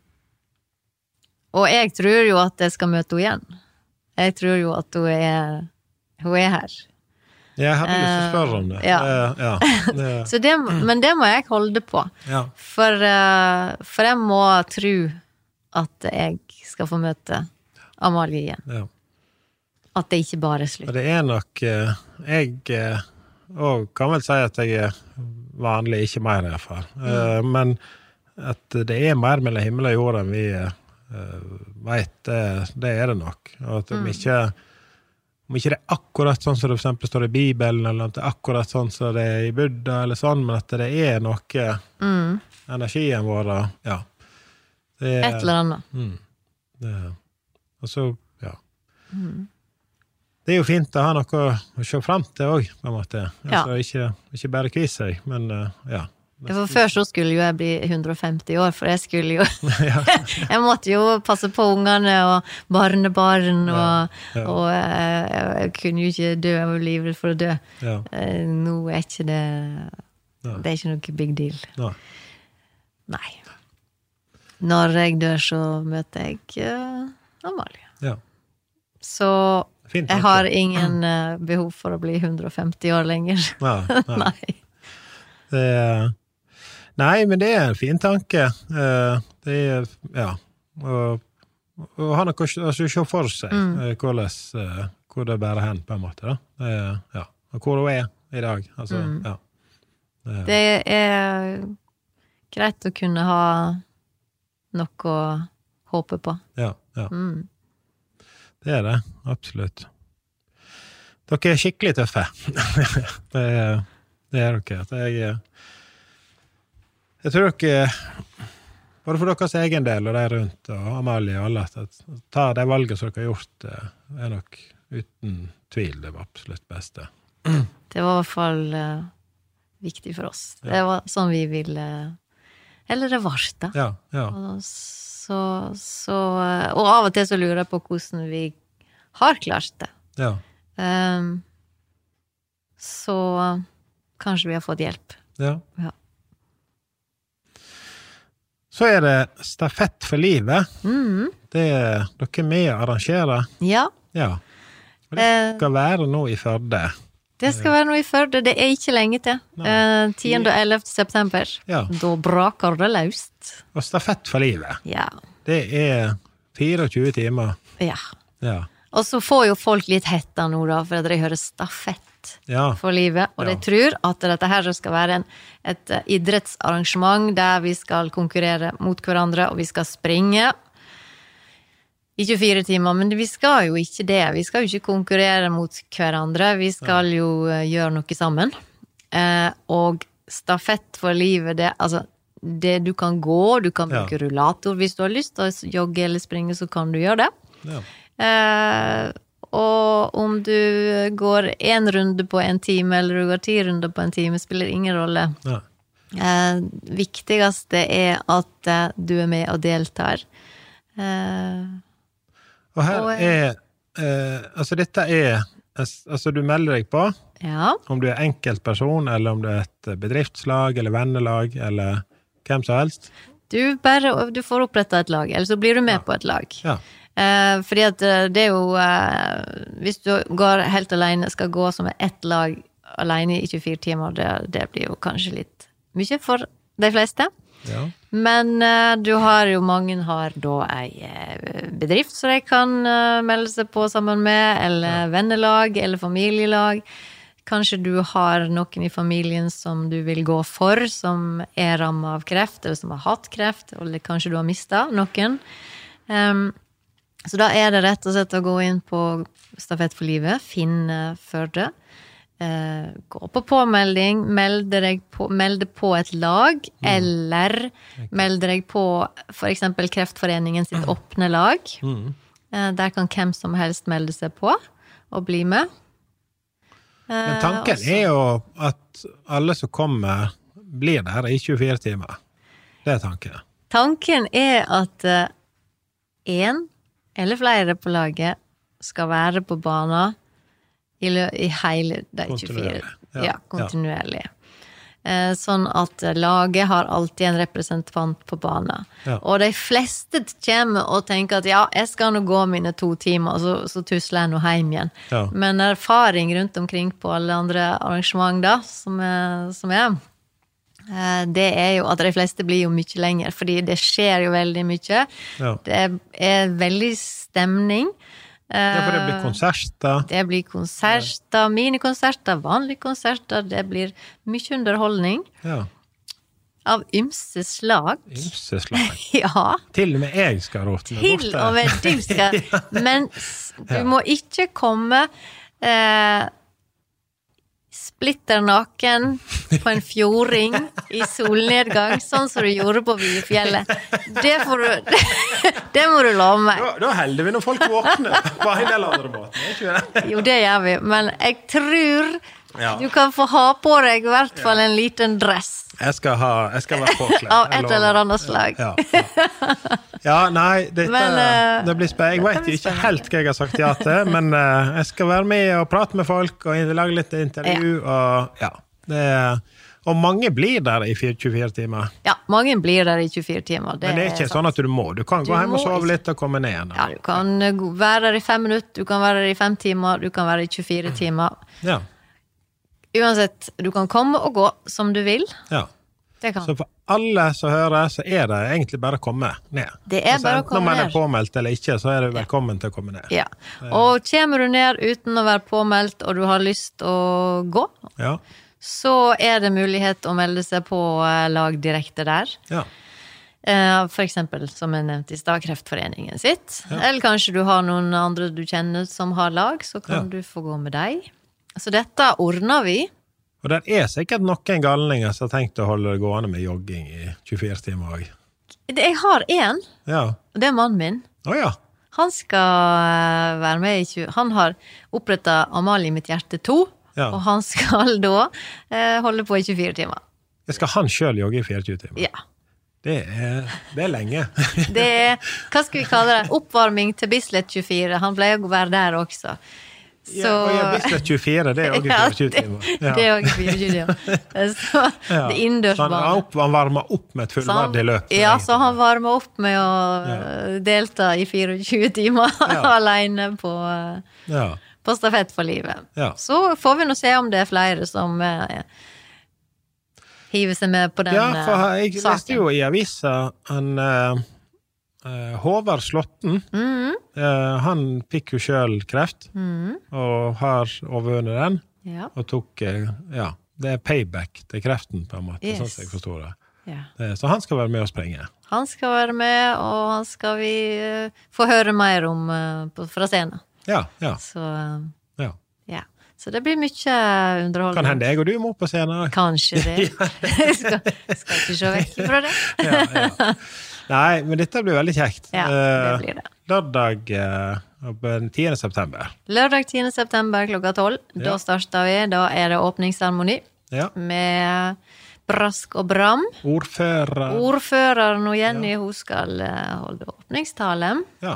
Og jeg tror jo at jeg skal møte henne igjen. Jeg tror jo at hun er, hun er her. Jeg hadde lyst til å spørre om det. Ja. Uh, ja. Det... Så det, men det må jeg holde på. Ja. For, uh, for jeg må tro at jeg skal få møte Amalie igjen. Ja. At det ikke bare er slutt. Og det er nok, uh, jeg uh, og kan vel si at jeg er vanlig, ikke mer i hvert fall. Uh, mm. Men at det er mer mellom himmel og jord enn vi uh, Uh, vet, det, det er det nok. Og at om mm. ikke om ikke det er akkurat sånn som det for eksempel står i Bibelen, eller at det er akkurat sånn som det er i Buddha, eller sånn, men at det er noe mm. energien vår, ja. Det er, et eller annet. Mm, det, og så, ja. Mm. Det er jo fint å ha noe å se frem til også, på en måte. Altså, ja. ikke, ikke bare kvise seg, men uh, ja. For før så skulle jo jeg bli hundre og femti år, for jeg skulle jo jeg måtte jo passe på ungene og barnebarn og, ja, ja. og jeg, jeg kunne jo ikke dø, jeg var livredd for å dø. Ja. Nå er ikke det Ja. Det er ikke noe big deal. Nei. Nei. Når jeg dør, så møter jeg uh, Amalie. Ja. Så Fint, jeg har ingen uh, behov for å bli hundre og femti år lenger. Nei, nei. Nei. Det er, nei, men det er en fin tanke. Uh, det er, ja, og, og han har kanskje altså, se for seg mm. uh, hvordan, uh, hvor det bærer hen, på en måte. Da. Det er, ja, og hvor hun er i dag. Altså, mm. ja. Det, det er greit å kunne ha noe å håpe på. Ja, ja. Mm. Det er det, absolutt. Dere er skikkelig tøffe. det, er, det er dere. Det er, jeg tror dere, både for deres egen del og de rundt, og Amalie og alle, at ta det valget som dere har gjort, er nok uten tvil det var absolutt beste. Det var i hvert fall uh, viktig for oss. Ja. Det var sånn vi ville, eller det var det. Ja, ja. Og så, så, og av og til så lurer jeg på hvordan vi har klart det. Ja. Um, så kanskje vi har fått hjelp. Ja. Ja. Så er det stafett for livet. Mm. Det er dere med å arrangere. Ja. Ja. Og det skal være nå i Førde. Det skal være noe i Førde. Det er ikke lenge til. Uh, tiende og ellevte september. Ja. Da braker det løst. Og stafett for livet. Ja. Det er tjuefire timer. Ja. Ja. Og så får jo folk litt hetta nå da, for at de hører stafett ja. for livet. Og ja. de tror at dette her skal være en, et idrettsarrangement der vi skal konkurrere mot hverandre, og vi skal springe i tjuefire timer, men vi skal jo ikke det. Vi skal jo ikke konkurrere mot hverandre. Vi skal jo uh, gjøre noe sammen. Uh, og stafett for livet, det, altså, det du kan gå, du kan bruke ja. rullator. Hvis du har lyst til å jogge eller springe, så kan du gjøre det. Ja. Uh, og om du går en runde på en time, eller du går ti runder på en time, spiller ingen rolle. Ja. Uh, viktigste er at uh, du er med og deltar. Uh, Og her er, eh, altså dette er, altså du melder deg på, ja. om du er enkeltperson, eller om du er et bedriftslag, eller vennelag, eller hvem som helst. Du, bare, du får opprettet et lag, eller så blir du med ja. på et lag. Ja. Eh, fordi at det er jo, eh, hvis du går helt alene, skal gå som ett lag alene i tjuefire timer, det, det blir jo kanskje litt mye for de fleste. Ja. Men uh, du har jo, mange har da ei uh, bedrift som de kan uh, melde seg på sammen med, eller ja. vennelag, eller familielag. Kanskje du har noen i familien som du vil gå for, som er rammet av kreft, eller som har hatt kreft, eller kanskje du har mistet noen. Um, så da er det rett og slett å gå inn på Stafett for livet, finne Førde, Uh, gå på påmelding, melde deg på, melde på et lag, mm. eller okay. melde deg på for eksempel Kreftforeningen sitt åpne lag. Mm. Uh, der kan hvem som helst melde seg på og bli med. Uh, Men tanken også, er jo at alle som kommer blir der i tjuefire timer. Det er tanken. Tanken er at uh, en eller flere på laget skal være på banen I, i hele de tjuefire. Ja, ja kontinuerlig. Ja. Sånn at laget har alltid en representant på banen. Ja. Og de fleste kommer og tenker at ja, jeg skal nå gå mine to timer, og så, så tusler jeg nå hjem igjen. Ja. Men erfaring rundt omkring på alle andre arrangement da, som er, som er, det er jo at de fleste blir jo mye lenger, fordi det skjer jo veldig mye. Ja. Det er, er veldig stemning. Ja, for det blir konserter. Det blir konserter, minikonserter, vanlige konserter. Det blir mye underholdning. Ja. Av ymse slag. Ymse slag. Ja. Til og med jeg skal råte meg bort. Til og med du skal. Men du ja. må ikke komme eh, splitter naken på en fjording i solnedgang, sånn som du gjorde på Vyfjellet. Det får du, det må du love meg. Da, da helder vi når folk våkner på en eller andre måte, ikke det? Jo, det gjør vi, men jeg tror ja. du kan få ha på deg i hvert fall en liten dress. Jeg skal ha, jeg skal være påkledd. Av et eller annet slag. Ja, ja. ja nei, dette, men, uh, det blir spennende. Jeg vet jo ikke helt hva jeg har sagt ja til, men uh, jeg skal være med og prate med folk, og lage litt intervju, ja. og ja, det, Og mange blir der i tjuefire timer. Ja, mange blir der i tjuefire timer. Det Men det er ikke er sånn at du må. Du kan Du gå hjem og må sove ikke. litt og komme ned igjen. Ja, du kan være der i fem minutter, du kan være der i fem timer, du kan være i tjuefire timer. Ja, Uansett, du kan komme og gå som du vil. ja. Det kan. Så for alle som hører, så er det egentlig bare å komme ned. Det er Altså, bare å enten komme om man er ned. påmeldt eller ikke, så er du velkommen til å komme ned. Ja. Og kommer du ned uten å være påmeldt, og du har lyst å gå, Ja, så er det mulighet å melde seg på eh, lag direkte der. ja. Eh, For eksempel, som jeg nevnte i stad, Kreftforeningen sitt. Eller kanskje du har noen andre du kjenner som har lag, så kan Ja. du få gå med deg. Så dette ordner vi. Og det er sikkert noen galninger som har tenkt å holde det gående med jogging i tjuefire timer også. Det- Jeg har en, Ja. og det er mannen min. Åja. Han skal eh, være med i tjue Han har opprettet Amalie mitt hjerte to, Ja. og han skal da eh, holde på i tjuefire timer. Skal han selv jogge i tjuefire timer? Ja. Det er, det er lenge. Det er, hva skal vi kalle det? Oppvarming til Bislett tjuefire. Han pleier å være der også. Så, Ja, og jeg visste tjuefire, det er også i Ja, tjuefire timer. Ja. det er også i tjuefire timer. Så Ja. det er Så han, innendørsbane. opp, han varmer opp med et Så han- fullverdig løp. Ja, så han varmer opp med å eh, delta i tjuefire timer Ja. alene på, eh, Ja, på Stafett for livet. ja. Så får vi nå se om det er flere som eh, hiver seg med på den ja, for eh, jeg leste saken. jo i avisa en uh, Håvard Slotten. Mhm, Eh, han fikk jo selv kreft, mhm, og har overvunnet den, ja, og tok, eh, ja, det er payback til kreften på en måte, Yes. sånn som jeg forstår det. ja. Eh, Så han skal være med og springe. Han skal være med, og han skal vi eh, få høre mer om eh, på, fra scenen. Ja, ja, Så, eh, ja. ja. Så det blir mye underholdning. Kan hende jeg og du må opp på scenen. Kanskje det. skal, skal ikke se vekk fra det. Ja, ja. Nei, men dette blir veldig kjekt. Ja, det Eh, blir det. Lørdag eh, den tiende september. Lørdag tiende september klokka tolv. Da Ja. starter vi. Da er det åpningsseremoni Ja. med brask og bram. Ordfører. Ordføreren og Jenny, hun skal eh, holde åpningstale. Ja.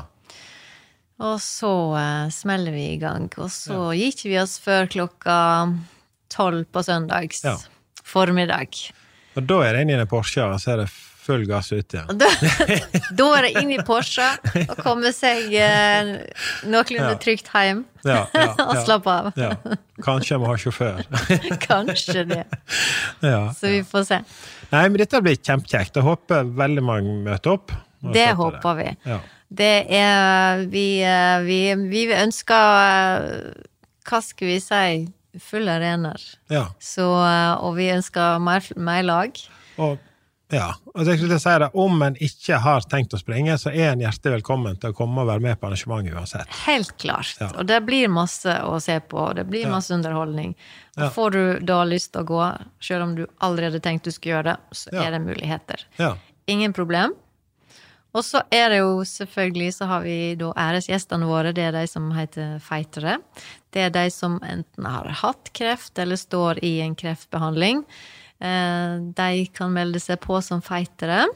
Og så eh, smeller vi i gang. Og så gikk vi oss før klokka tolv på søndags Ja. formiddag. Og da er det inn i en Porsche, og så er det full gass ut igjen. Og Da, da er det inn i Porsche og komme seg eh, noenlunde Ja. trygt hjem Ja, ja, og ja. slappe av. Ja. Kanskje jeg må ha sjåfør. Kanskje det. Ja. Så vi får se. Nei, men dette blir kjempekjekt. Jeg håper veldig mange møter opp. og Det støtter håper vi. Ja. Det er Vi, eh, vi, vi ønsker eh, hva skal vi si fulle arenaer. Ja. Så, eh, og vi ønsker mer, mer lag. Og, ja. og jeg skulle si det, om en ikke har tenkt å springe, så er en hjertelig velkommen til å komme og være med på arrangementet uansett. Helt klart. Ja. Og det blir masse å se på, og det blir Ja. masse underholdning. Og Ja. får du da lyst til å gå, selv om du allerede tenkte du skulle gjøre det, så Ja. er det muligheter. Ja. Ingen problem. Og så er det jo selvfølgelig, så har vi da æresgjestene våre, det er de som heter feitere. Det er de som enten har hatt kreft eller står i en kreftbehandling. Eh, De kan melde seg på som feitere.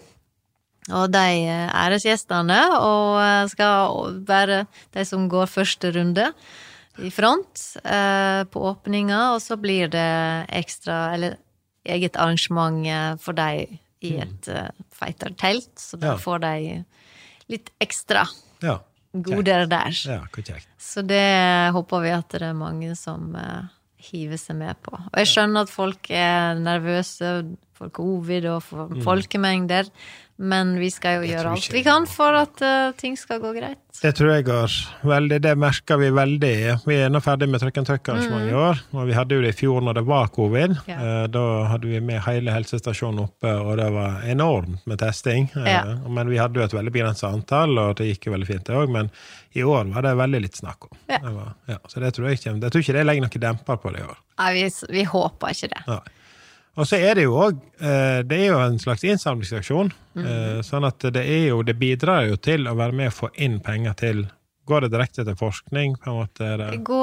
Og de er æresgjestene, og skal være de som går første runde i front eh, på åpninga, og så blir det ekstra, eller eget arrangement eh, for deg i et uh, feitertelt, så da Ja. får de litt ekstra Ja. goder der. Ja, hvor kjekt. Så det håper vi at det er mange som uh, hiver seg med på. Og jeg skjønner at folk er nervøse for covid og for folkemengder, men vi skal jo Jeg gjøre tror alt ikke vi det kan går. for at uh, ting skal gå greit. Det tror jeg går veldig, det merker vi veldig. Vi er nå ferdig med Trøkk en Trøkk-arrangement i år, og vi hadde jo det i fjor når det var covid. Ja. Eh, Da hadde vi med hele helsestasjonen oppe, og det var enormt med testing. Eh, Ja. Men vi hadde jo et veldig begrenset antall, og det gikk jo veldig fint det også, men i år var det veldig litt snakk om. Ja. Det var, ja, så det tror jeg ikke, jeg tror ikke det legger noen demper på det i år. Nei, vi, vi håper ikke det. Nei. Og så er det jo også, det er jo en slags innsamlingsaksjon, Mhm. sånn at det er jo, det bidrar jo til å være med å få inn penger til, går det direkte til forskning, på en måte? Er Det det, går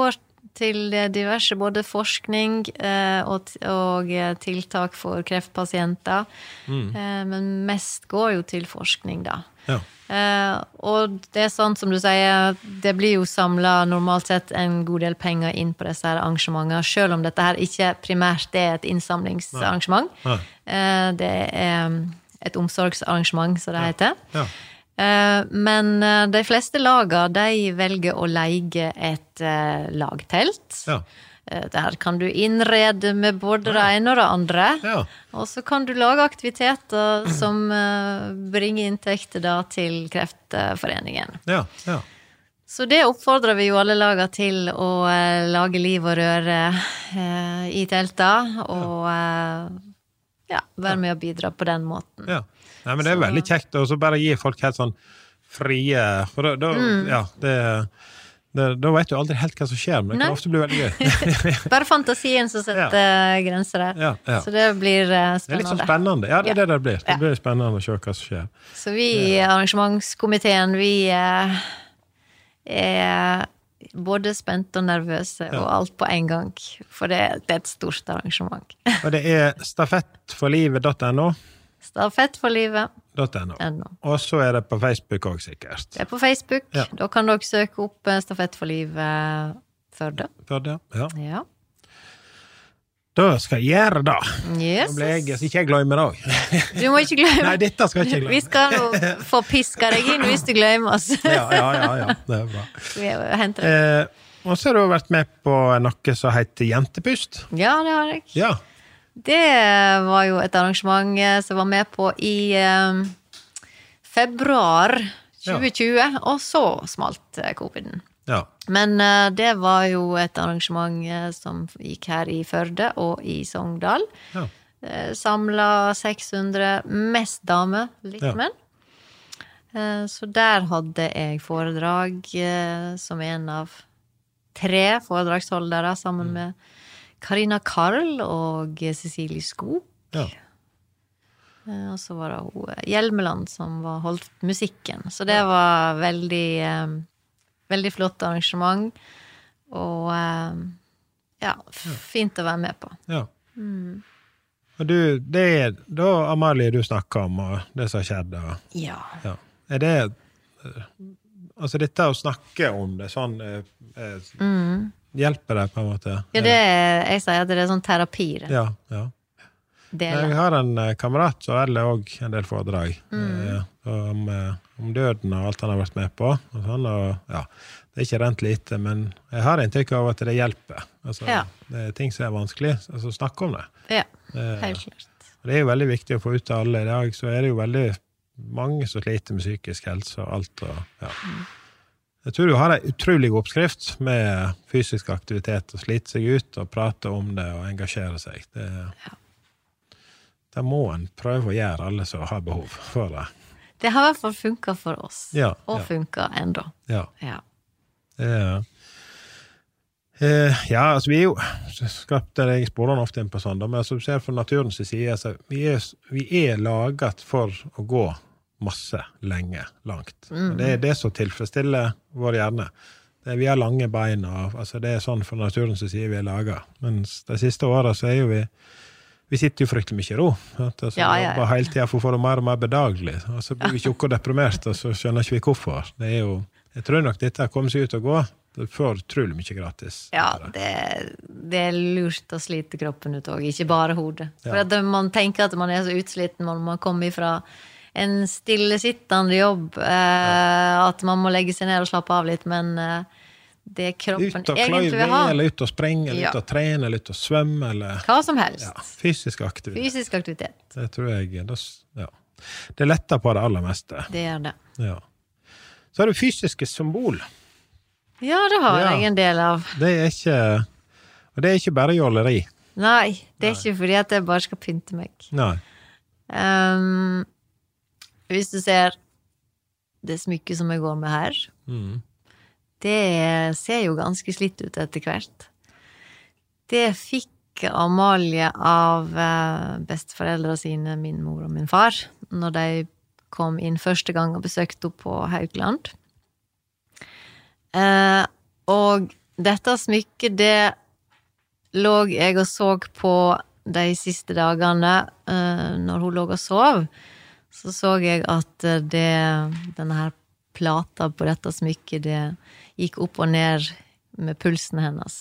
til diverse både forskning eh, og, og tiltak for kreftpasienter. Mm. Eh, men mest går jo til forskning da. Ja. Uh, og det er sånn som du sier, det blir jo samlet normalt sett en god del penger inn på disse her arrangementene, selv om dette her ikke primært er et innsamlingsarrangement. Nei. Nei. Uh, det er et omsorgsarrangement, som det ja. heter. Ja. Uh, men uh, de fleste lager, de velger å leie et uh, lagtelt. Ja. Der kan du innrede med både det ene og det andre. Ja. Og så kan du lage aktiviteter som bringer inntekter da til Kreftforeningen. Ja, ja. Så det oppfordrer vi jo alle lager til å lage liv og røre eh, i teltet, og eh, ja, være med å bidra på den måten. Ja, Nei, men det er så. Veldig kjekt, og så bare gi folk helt sånn frie, for da, da mm. ja, det Det, da vet du aldri helt hva som skjer, men det kan Nei. ofte bli veldig gøy. Bare fantasien som setter ja. grenser der. Ja, ja. Så det blir spennende. Det er litt så spennende. Ja, det er ja. det det blir. Det ja. blir spennende å se hva som skjer. Så vi i arrangementskomiteen, vi er, er både spent og nervøse, ja. og alt på en gang. For det, det er et stort arrangement. Og det er stafettforlivet punktum no. Stafettforlivet punktum no. Og så er det på Facebook også sikkert. Det er på Facebook. Ja. Da kan dere søke opp Stafettforlivet Førde. Førde, ja. ja. Da skal jeg gjøre det. Yes. Da blir jeg, så ikke jeg glemmer det også. Du må ikke glemme. Nei, dette skal jeg ikke glemme. Vi skal nå få piska deg inn hvis du glemmer oss. ja, ja, ja, ja, det er bra. Vi henter det. Eh, og så har du vært med på noe som heter Jentepust. Ja, det har jeg. Ja. Det var jo et arrangement som jeg var med på i eh, februar tjue tjue, ja. Og så smalt coviden. Ja. Men eh, det var jo et arrangement som gikk her i Førde og i Sogndal. Ja. Eh, samlet seks hundre, mest damer, litt ja. menn. Eh, så der hadde jeg foredrag eh, som en av tre foredragsholdere sammen mm. med Karina Karl og Cecilie Skog. Ja. Og så var det hun Hjelmeland som var holdt musikken. Så det var veldig, veldig flott arrangement. Og ja, fint å være med på. Ja. Mm. Og du, det er da Amalie du snakker om, og det som har skjedd. Og, ja. ja. Er det, altså dette å snakke om det sånn, eh, mm. hjelper det på en måte? Ja, det er, jeg sier at det er sånn terapi. Det. Ja, ja. Jeg har en kamerat som heller også en del foredrag mm. eh, om, om døden og alt han har vært med på. Og sånn, og, ja, det er ikke rent lite, men jeg har inntrykk av at det hjelper. Altså, ja. Det er ting som er vanskelig, altså snakke om det. Ja, helt klart. Eh, det er jo veldig viktig å få ut av alle. I dag så er det jo veldig mange som sliter med psykisk helse og alt. Og, ja. mm. Jeg tror du har en utrolig god oppskrift med fysisk aktivitet, å slite seg ut og prate om det og engasjere seg. Det, ja. det må en prøve å gjøre, alle som har behov for det. Det har i hvert fall funket for oss, ja, og ja. funket enda. Ja. Ja. Ja. Eh, ja, altså vi er jo, skapte jeg sporer ofte inn på sånn, men som du ser fra naturens side, altså, vi, er, vi er laget for å gå masse, lenge, langt. Mm. Det er det som tilfredsstiller vår hjerne. Det er, vi har lange bein, og, altså det er sånn for naturens side vi er laget. Men de siste årene så er jo vi, vi sitter jo fryktelig mye i ro. Altså, ja, ja, ja. Bare hele tiden for å få det mer og mer bedagelig. Og så blir vi tjukke og deprimert, og så skjønner ikke vi hvorfor. Det er jo, jeg tror nok dette kommer seg ut og gå. Det får utrolig mye gratis. Ja, det, det er lurt å slite kroppen ut også, ikke bare hodet. For ja. at man tenker at man er så utsliten når man kommer ifra en stillesittende jobb, eh, ja. at man må legge seg ned og slappe av litt, men eh, det kroppen egentlig vil ha. Eller ut og sprenge, eller ja. ut og trene, eller ut og svømme, eller hva som helst. Ja, fysisk aktivitet. Fysisk aktivitet. Det tror jeg, det, ja. det letter på det aller meste. Det er det. Ja. Så har du fysiske symbol. Ja, det har ja. jeg en del av. Det er ikke, og det er ikke bare jåleri. Nei, det er Nei. ikke fordi at jeg bare skal pynte meg. Nei. Um, hvis du ser det smykket som jeg går med her, mm. det ser jo ganske slitt ut etter hvert. Det fikk Amalie av besteforeldre sine, min mor og min far, når de kom inn første gang og besøkte henne på Haukeland. Eh, og dette smykket, det lå jeg og så på de siste dagene, uh, når hun lå og sov, så så jeg at det, denne her plata på dette smykket, det gikk opp og ned med pulsen hennes.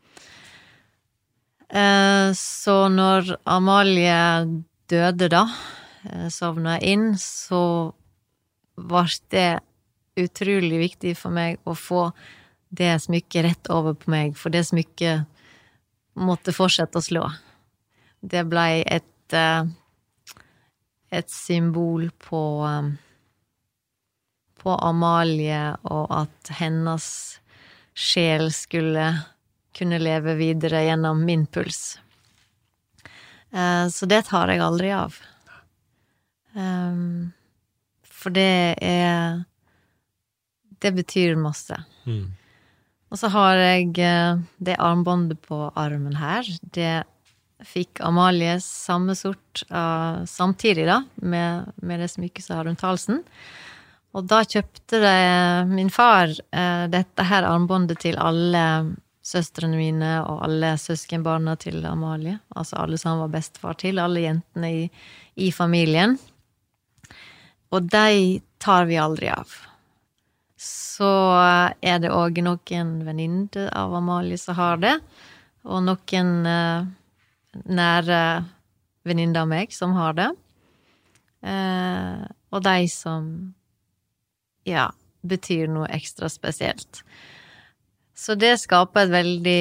Uh, så når Amalie døde da, uh, sovnet inn, så var det utrolig viktig for meg å få det smykket rett over på meg, for det smykket måtte fortsette å slå. Det ble et, et symbol på, på Amalie, og at hennes sjel skulle kunne leve videre gjennom min puls. Så det tar jeg aldri av. For det er det betyr masse. Mm. Og så har jeg det armbåndet på armen her. Det fikk Amalie samme sort uh, samtidig da, med, med det smykket som har rundt halsen. Og da kjøpte det, min far uh, dette her armbåndet til alle søstrene mine og alle søskenbarna til Amalie. Altså alle som var bestefar til, alle jentene i, i familien. Og de tar vi aldri av. Så er det også noen venninner av Amalie som har det, og noen uh, nære venninner av meg som har det. Uh, og de som, ja, betyr noe ekstra spesielt. Så det skaper et veldig,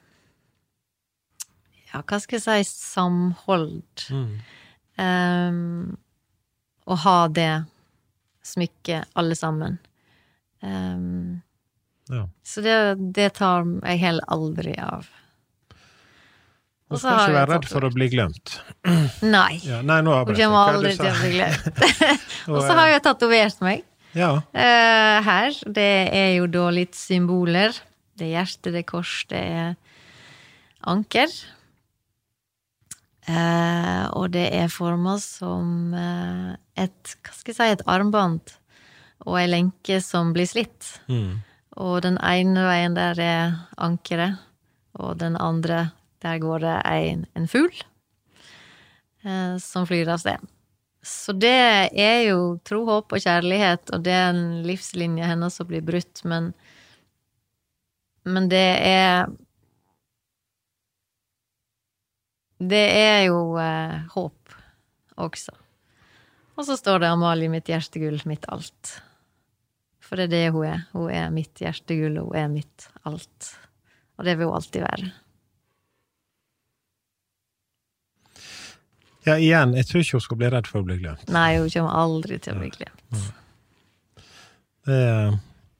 ja, hva skal jeg si, samhold. Mm. Um, å ha det smykket alle sammen. Um, ja. Så det, det tar jeg heller aldri av. Du skal ikke være redd for å bli glemt. Nei. Ja, nei, nå har jeg kommer aldri til å bli glemt. Og så har jeg tatovert meg. Ja. Uh, her, det er jo da litt symboler. Det er hjerte, det er kors, det er anker. Uh, og det er formet som uh, et, hva skal jeg si, et armbånd. Og en lenke som blir slitt. Mm. Og den ene veien der er ankeret, og den andre, der går det en, en fugl eh, som flyr av sted. Så det er jo tro, håp og kjærlighet, og det er en livslinje hennes som blir brutt, men, men det er det er jo eh, håp også. Og så står det Amalie, mitt hjertegull, mitt alt. For det er det hun er. Hun er mitt hjertegull, og hun er mitt alt. Og det vil hun alltid være. Ja, igjen, jeg tror ikke hun skal bli redd for å bli glemt. Nei, hun kommer aldri til å bli glemt. Ja. Det er...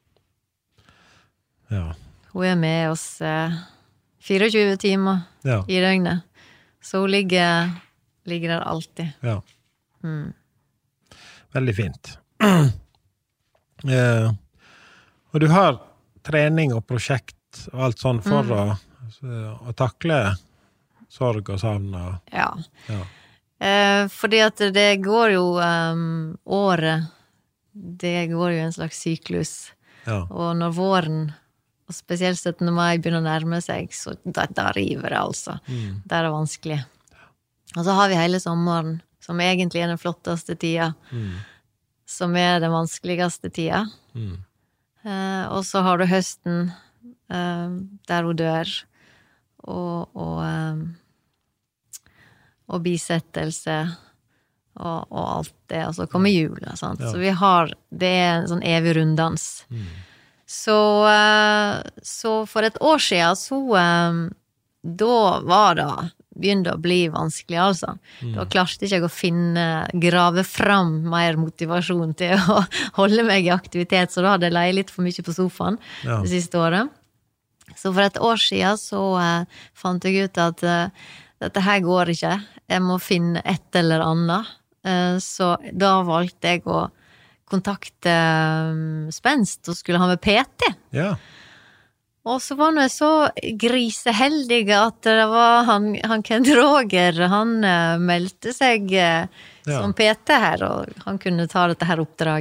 Ja. Hun er med oss eh, tjuefire timer ja. I døgnet. Så hun ligger, ligger der alltid. Ja. Mm. Veldig fint. eh, og du har trening og prosjekt og alt sånn for mm. å, å takle sorg og savn. Og, ja. ja. Eh, fordi at det går jo um, året, det går jo en slags syklus. Ja. Og når våren, og spesielt syttende mai, begynner å nærme seg, så da, da river det altså. Mm. Det er det vanskelig. Og så har vi hele sommeren, som egentlig er den flotteste tida, mm. som er den vanskeligste tida. Mm. Eh, og så har du høsten, eh, der hun dør, og, og, eh, og bisettelse, og, og alt det, og så kommer jula, sant? Ja. Så vi har, det er en sånn evig runddans. Mm. Så, eh, så for et år siden, så eh, da var det begynte å bli vanskelig, altså. Mm. Da klarte ikke jeg å finne, grave fram mer motivasjon til å holde meg i aktivitet, så da hadde jeg leid litt for mye på sofaen ja. Det siste året. Så for et år siden så uh, fant jeg ut at uh, dette her går ikke. Jeg må finne et eller annet. Uh, så da valgte jeg å kontakte um, Spenst og skulle ha med P T. Ja. Og så var jeg så griseheldig at det var han, han Kent Roger, han uh, meldte seg uh, ja. som P T her, og han kunne ta dette her oppdraget.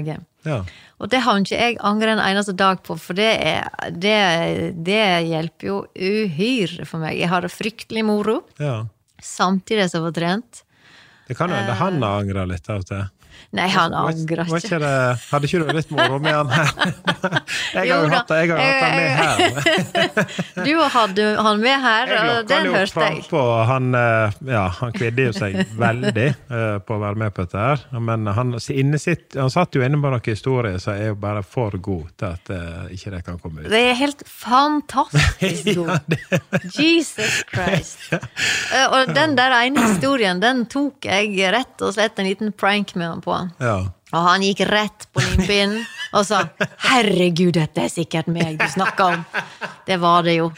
Ja. Og det har ikke jeg angret en eneste dag på, for det, er, det, det hjelper jo uhyre for meg. Jeg har det fryktelig moro, Ja. samtidig som jeg var trent. Det kan jo hende han har angret litt av det. Nei, han angrer Var ikke. ikke det, hadde ikke du litt moro med han her? Jeg har Jo jo da. hatt, jeg har jo hatt han med her. Du hadde han med her, Jeg og lokket den jo hørte jeg. frampå, han, eh, ja, han kvidde jo seg veldig eh, på å være med på dette her, men han, inne sitt, han satt jo inne på noen historier, så er jo bare for god til at eh, ikke det kan komme ut. Det er helt fantastisk god. Jesus Christ. Eh, Og den der ene historien, den tok jeg rett og slett en liten prank med han på. Ja. Og han gikk rett på limpinnen og sa, herregud, dette er sikkert meg du snakker om. Det var det jo.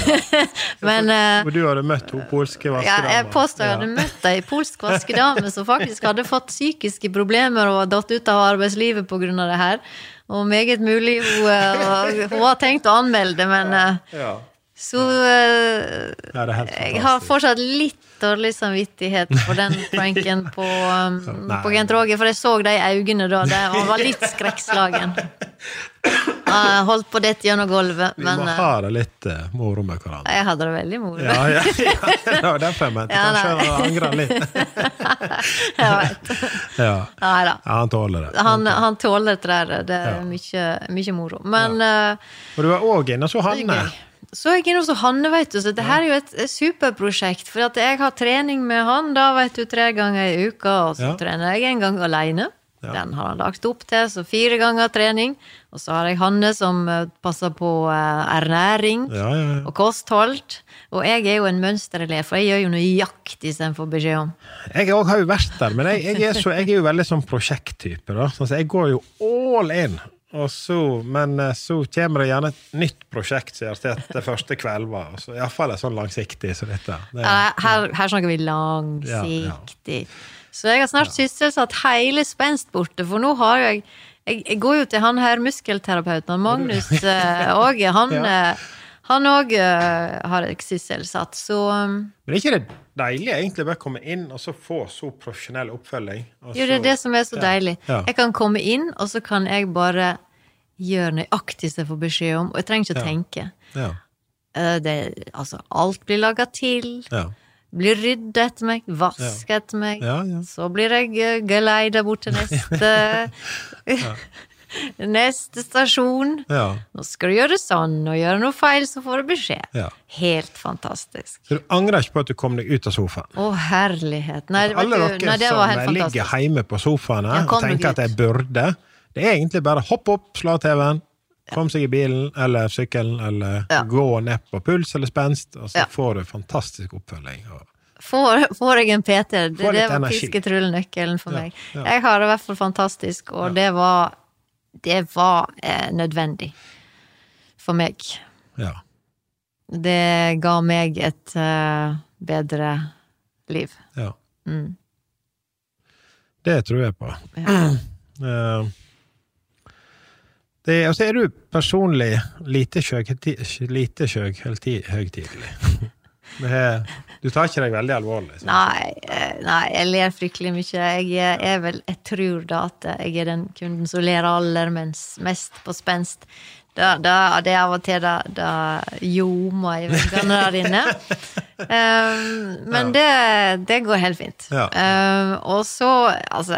Men eh, Og du hadde møtt to polske ja, vaskedamer. jeg påstår jeg hadde møtt ei polsk vaskedame som faktisk hadde fått psykiske problemer og datt ut av arbeidslivet på grunn av det her. Og meget mulig hun, eh, hun har tenkt å anmelde, men eh, Ja. så eh, Ja, det er helt jeg fantastisk. har fortsatt litt dårlig samvittighet for den pranken på, um, Nei. på Gent Roger, for jeg så de øynene da, der han var litt skrekkslagen. Han holdt på dette gjennom gulvet, Vi men må eh, ha det litt eh, moro med hverandre. jeg hadde det veldig moro. Ja, ja, ja, det var derfor jeg mente. Ja, Kanskje nei. han angrer litt. Jeg vet. Ja. Neida. Ja, han tåler det. Han, han tåler det der, det er Ja. mye, mye moro. Men eh, Og du var også inne, så Hanne. så er jeg inne hos Hanne, vet du, så det her er jo et superprosjekt, for at jeg har trening med han, da vet du, tre ganger i uka, og så Ja. trener jeg en gang alene. Ja. Den har han lagt opp til, så fire ganger trening. Og så har jeg Hanne som eh, passer på eh, ernæring Ja, ja, ja. og kosthold. Og jeg er jo en mønsterelev, for jeg gjør jo nøyaktig som jeg får beskjed om. Jeg også har jo vært der, men jeg, jeg, er, så, jeg er jo veldig sånn prosjekttype da. Sånn, så jeg går jo all in. Og så, men eh, så kommer det gjerne et nytt prosjekt som gjør til det første kvelva. Og så i hvert fall er det sånn langsiktig som dette. Det, Ja, her, her snakker vi langsiktig. Ja, Så jeg har snart sysselsatt hele spenst borte, for nå har jeg, jeg, jeg går jo til han her muskelterapeuten, Magnus eh, Åge, han, Ja. eh, han også eh, har jeg sysselsatt, så um, Men er ikke det deilig egentlig bare å komme inn og så få så profesjonell oppfølging? Og jo, det er så- det som er så Ja, deilig. ja. Jeg kan komme inn, og så kan jeg bare gjøre nøyaktig som jeg får beskjed om, og jeg trenger ikke å Ja. tenke. Ja, Eh, det, altså, alt blir laget til, ja, blir ryddet etter meg, vasket etter meg, ja, ja. så blir jeg eh, geleidet bort til neste neste stasjon. Ja, Nå skal du gjøre sånn, og gjøre noe feil, så får du beskjed. ja. Helt fantastisk. Så du angrer ikke på at du kom deg ut av sofaen? Å, herlighet. Nei, vet Alle du, dere nei, det var helt som ligger fantastisk. hjemme på sofaene Ja, og kom tenker deg at jeg burde, det er egentlig bare hopp opp, slå av T V-en, kom seg i bilen, eller sykkelen, eller Ja. gå ned på puls eller spenst, og så Ja. får du fantastisk oppfølging. Og, Får, får jeg en P T? Det, Får litt det var energi. pisketrullenøkkelen for Ja, meg. ja. Jeg har det i hvert fall fantastisk, og det var, det var eh, nødvendig for meg. ja. Det ga meg et eh, bedre liv. Ja. Mm. Det tror jeg på. Ja. Eh, det, og så er du personlig lite sjøg- lite sjøg-høgtidlig. Det er- Du tar ikke deg veldig alvorlig. så. Nei, eh, nei, jeg ler fryktelig mye. Jeg er, er vel, jeg tror da at jeg er den kunden som ler aller mens, mest på spenst. Da, da, det er av og til da, da ljomer i veggene der inne. Um, men det, det går helt fint. Ja. Um, og så, altså,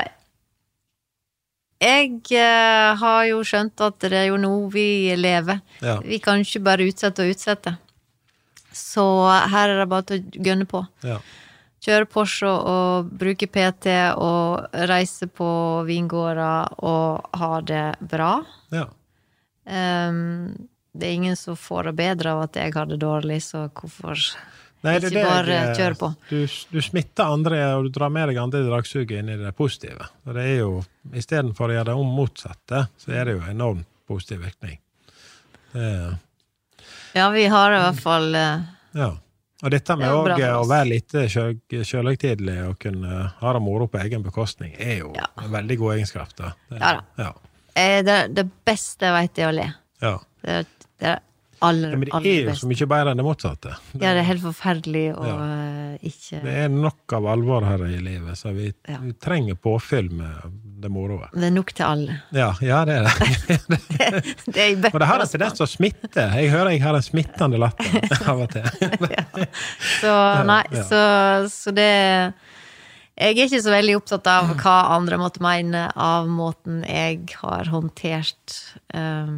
jeg eh, har jo skjønt at det er jo nå vi lever. Ja. Vi kan ikke bare utsette og utsette. Så her er det bare til å gønne på. Ja. Kjøre Porsche og bruke P T og reise på vingårder og ha det bra. Ja. Um, det er ingen som får det bedre av at jeg har det dårlig, så hvorfor Nei, det er ikke det bare jeg- kjøre på? Du, du smitter andre, og du drar med deg andre dragsuget inn i det positive. Og det er jo, i stedet for å gjøre det om motsatte, så er det jo enormt positiv virkning. Det er, Ja, vi har i hvert fall eh, ja. Og dette med Det er jo bra også for å oss. være litt selvhøytidelig og kunne ha det moro på egen bekostning, er jo Ja. en veldig god egenskap. Da. Det, Ja da. Ja. eh, det, det beste jeg vet er å le. Ja. Det er det er aller, Ja, men det er aller jo beste. så mye bedre enn det motsatte. Det, Ja, det er helt forferdelig å Ja. eh, ikke det er nok av alvor her i livet, så vi, Ja. vi trenger påfyll med det moroet. Det er nok til alle. Ja, ja, det er det. det er og det har en tendens til å smitte. Jeg hører jeg har en smittende latter av og til. ja. Så nei, ja. så, så det jeg er ikke så veldig opptatt av hva andre måtte mene av måten jeg har håndtert um,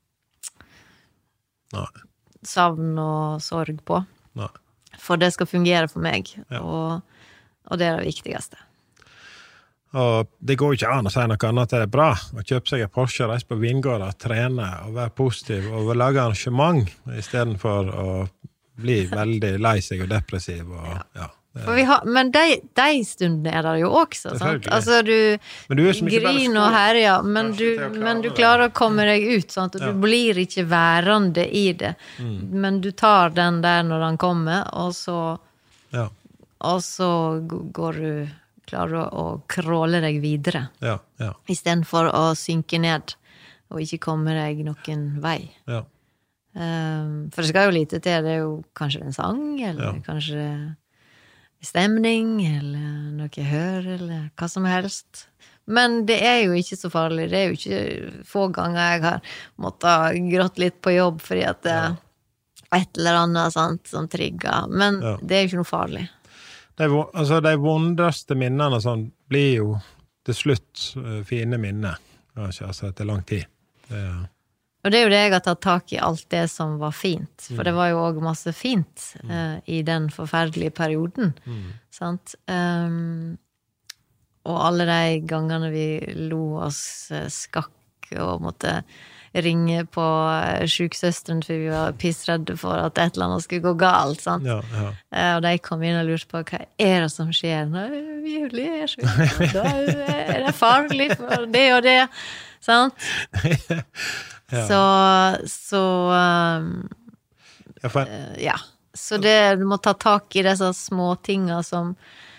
savn og sorg på. Nei. For det skal fungere for meg, ja. og, og det er det viktigste. Og det går ikke an å si noe annet at det er bra å kjøpe seg en Porsche, reise på vingårder, trene og være positiv og lage arrangement i stedet for å bli veldig lei seg og depressiv. Og, ja. Ja, for vi har, men de, de stundene er det jo også, sant? Altså du, du griner og herjer, men, du, men du klarer å komme deg ut, sant? Og ja. Du blir ikke værende i det, mm. men du tar den der når den kommer, og så, ja. og så går du klarer å kråle deg videre, ja, ja. I stedet for å synke ned, og ikke komme deg noen vei. Ja. Um, for det skal jo lite til, det er jo kanskje en sang, eller ja. Kanskje stemning, eller noe hør, eller hva som helst. Men det er jo ikke så farlig, det er jo ikke få ganger jeg har måttet grått litt på jobb, fordi at det er et eller annet sant, som trigger, men ja. Det er jo ikke noe farlig. De, altså, de vondreste minnene sånn, blir jo til slutt fine minner, kanskje, altså etter lang tid. Det er... Og det er jo det jeg har tatt tak i alt det som var fint, for det var jo også masse fint mm. uh, i den forferdelige perioden, mm. sant? Um, og alle de gangene vi lo oss uh, skakk og måtte ringe på sjuksøsteren for vi var pissredde for at et eller annet skulle gå galt, sant? Ja, ja. Uh, og de kom inn og lurte på hva er det som skjer? Nei, vi ler så da er det farlig for det og det, sant? Ja. Så, så um, ja, for... uh, ja, så det, du må ta tak i disse små tingene som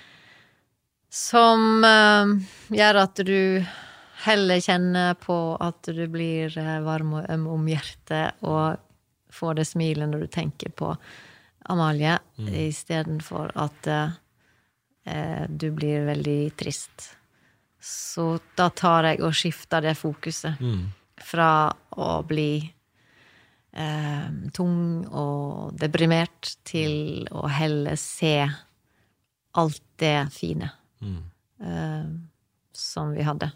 som uh, gjør at du heller kjenner på at du blir uh, varm og øm om hjertet og får det smilet når du tenker på Amalie, mm. I stedet for at uh, uh, du blir veldig trist. Så da tar jeg og skifter det fokuset. Mm. Fra å bli eh, tung og deprimert til å heller se alt det fine mm. eh, som vi hadde.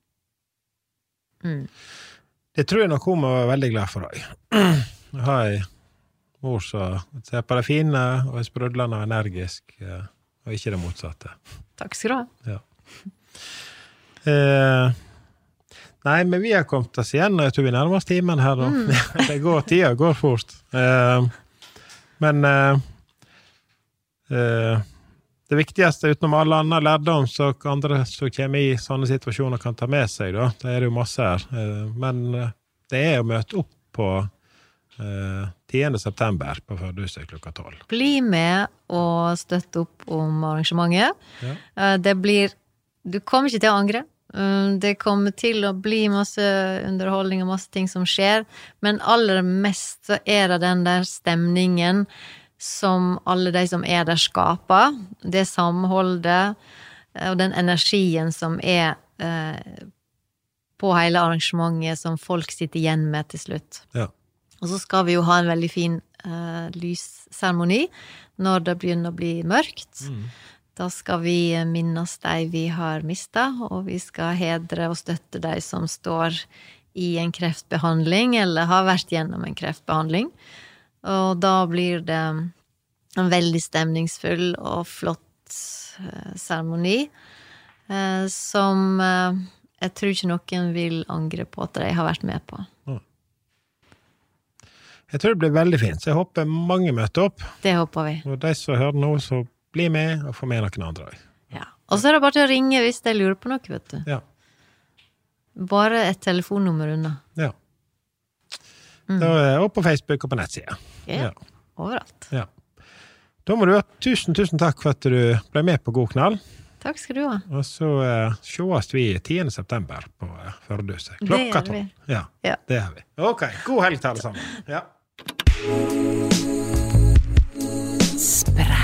Mm. Det tror jeg nok hun var veldig glad for deg. Jeg har en mor som ser på det fine og er sprudlende og energisk, og ikke det motsatte. Takk skal du ha. Ja. Eh, Nei, men vi har kommet oss igjen, og jeg tror vi nærmer oss timen her da. Mm. Det går, tida går fort. Uh, men uh, uh, det viktigste utenom alle andre lærdom så andre som kommer i sånne situasjoner kan ta med seg da, det er det jo masse her. Uh, men uh, det er å møte opp på uh, tiende september på Førdehuset klokka tolv. Bli med og støtte opp om arrangementet. Ja. Uh, det blir, du kommer ikke til å angre. Det kommer til å bli masse underholdning og masse ting som skjer, men aller mest så er det den der stemningen som alle de som er der skaper, det samholdet og den energien som er eh, på hele arrangementet som folk sitter igjen med til slutt. Ja. Og så skal vi jo ha en veldig fin eh, lysseremoni når det begynner å bli mørkt. Mm. Da skal vi minnes de vi har mistet, og vi skal hedre og støtte de som står i en kreftbehandling, eller har vært gjennom en kreftbehandling. Og da blir det en veldig stemningsfull og flott seremoni, eh, som eh, jeg tror ikke noen vil angre på at de har vært med på. Jeg tror det blir veldig fint, så jeg håper mange møter opp. Det håper vi. Og de som hører nå, så bli med og få med noen andre. Ja, og så er det bare til å ringe hvis de lurer på noe, vet du. Ja. Bare et telefonnummer unna. Ja. Mm. Da, og på Facebook og på nettsida. Ja, ja. Overalt. Ja. Da må du ha tusen, tusen takk for at du ble med på God Knall. Takk skal du ha. Og så uh, sjåast vi tiende september på uh, Førdehuset. Klokka tolv. Ja, ja, det er vi. Ok, god helg til alle sammen. Ja. Spre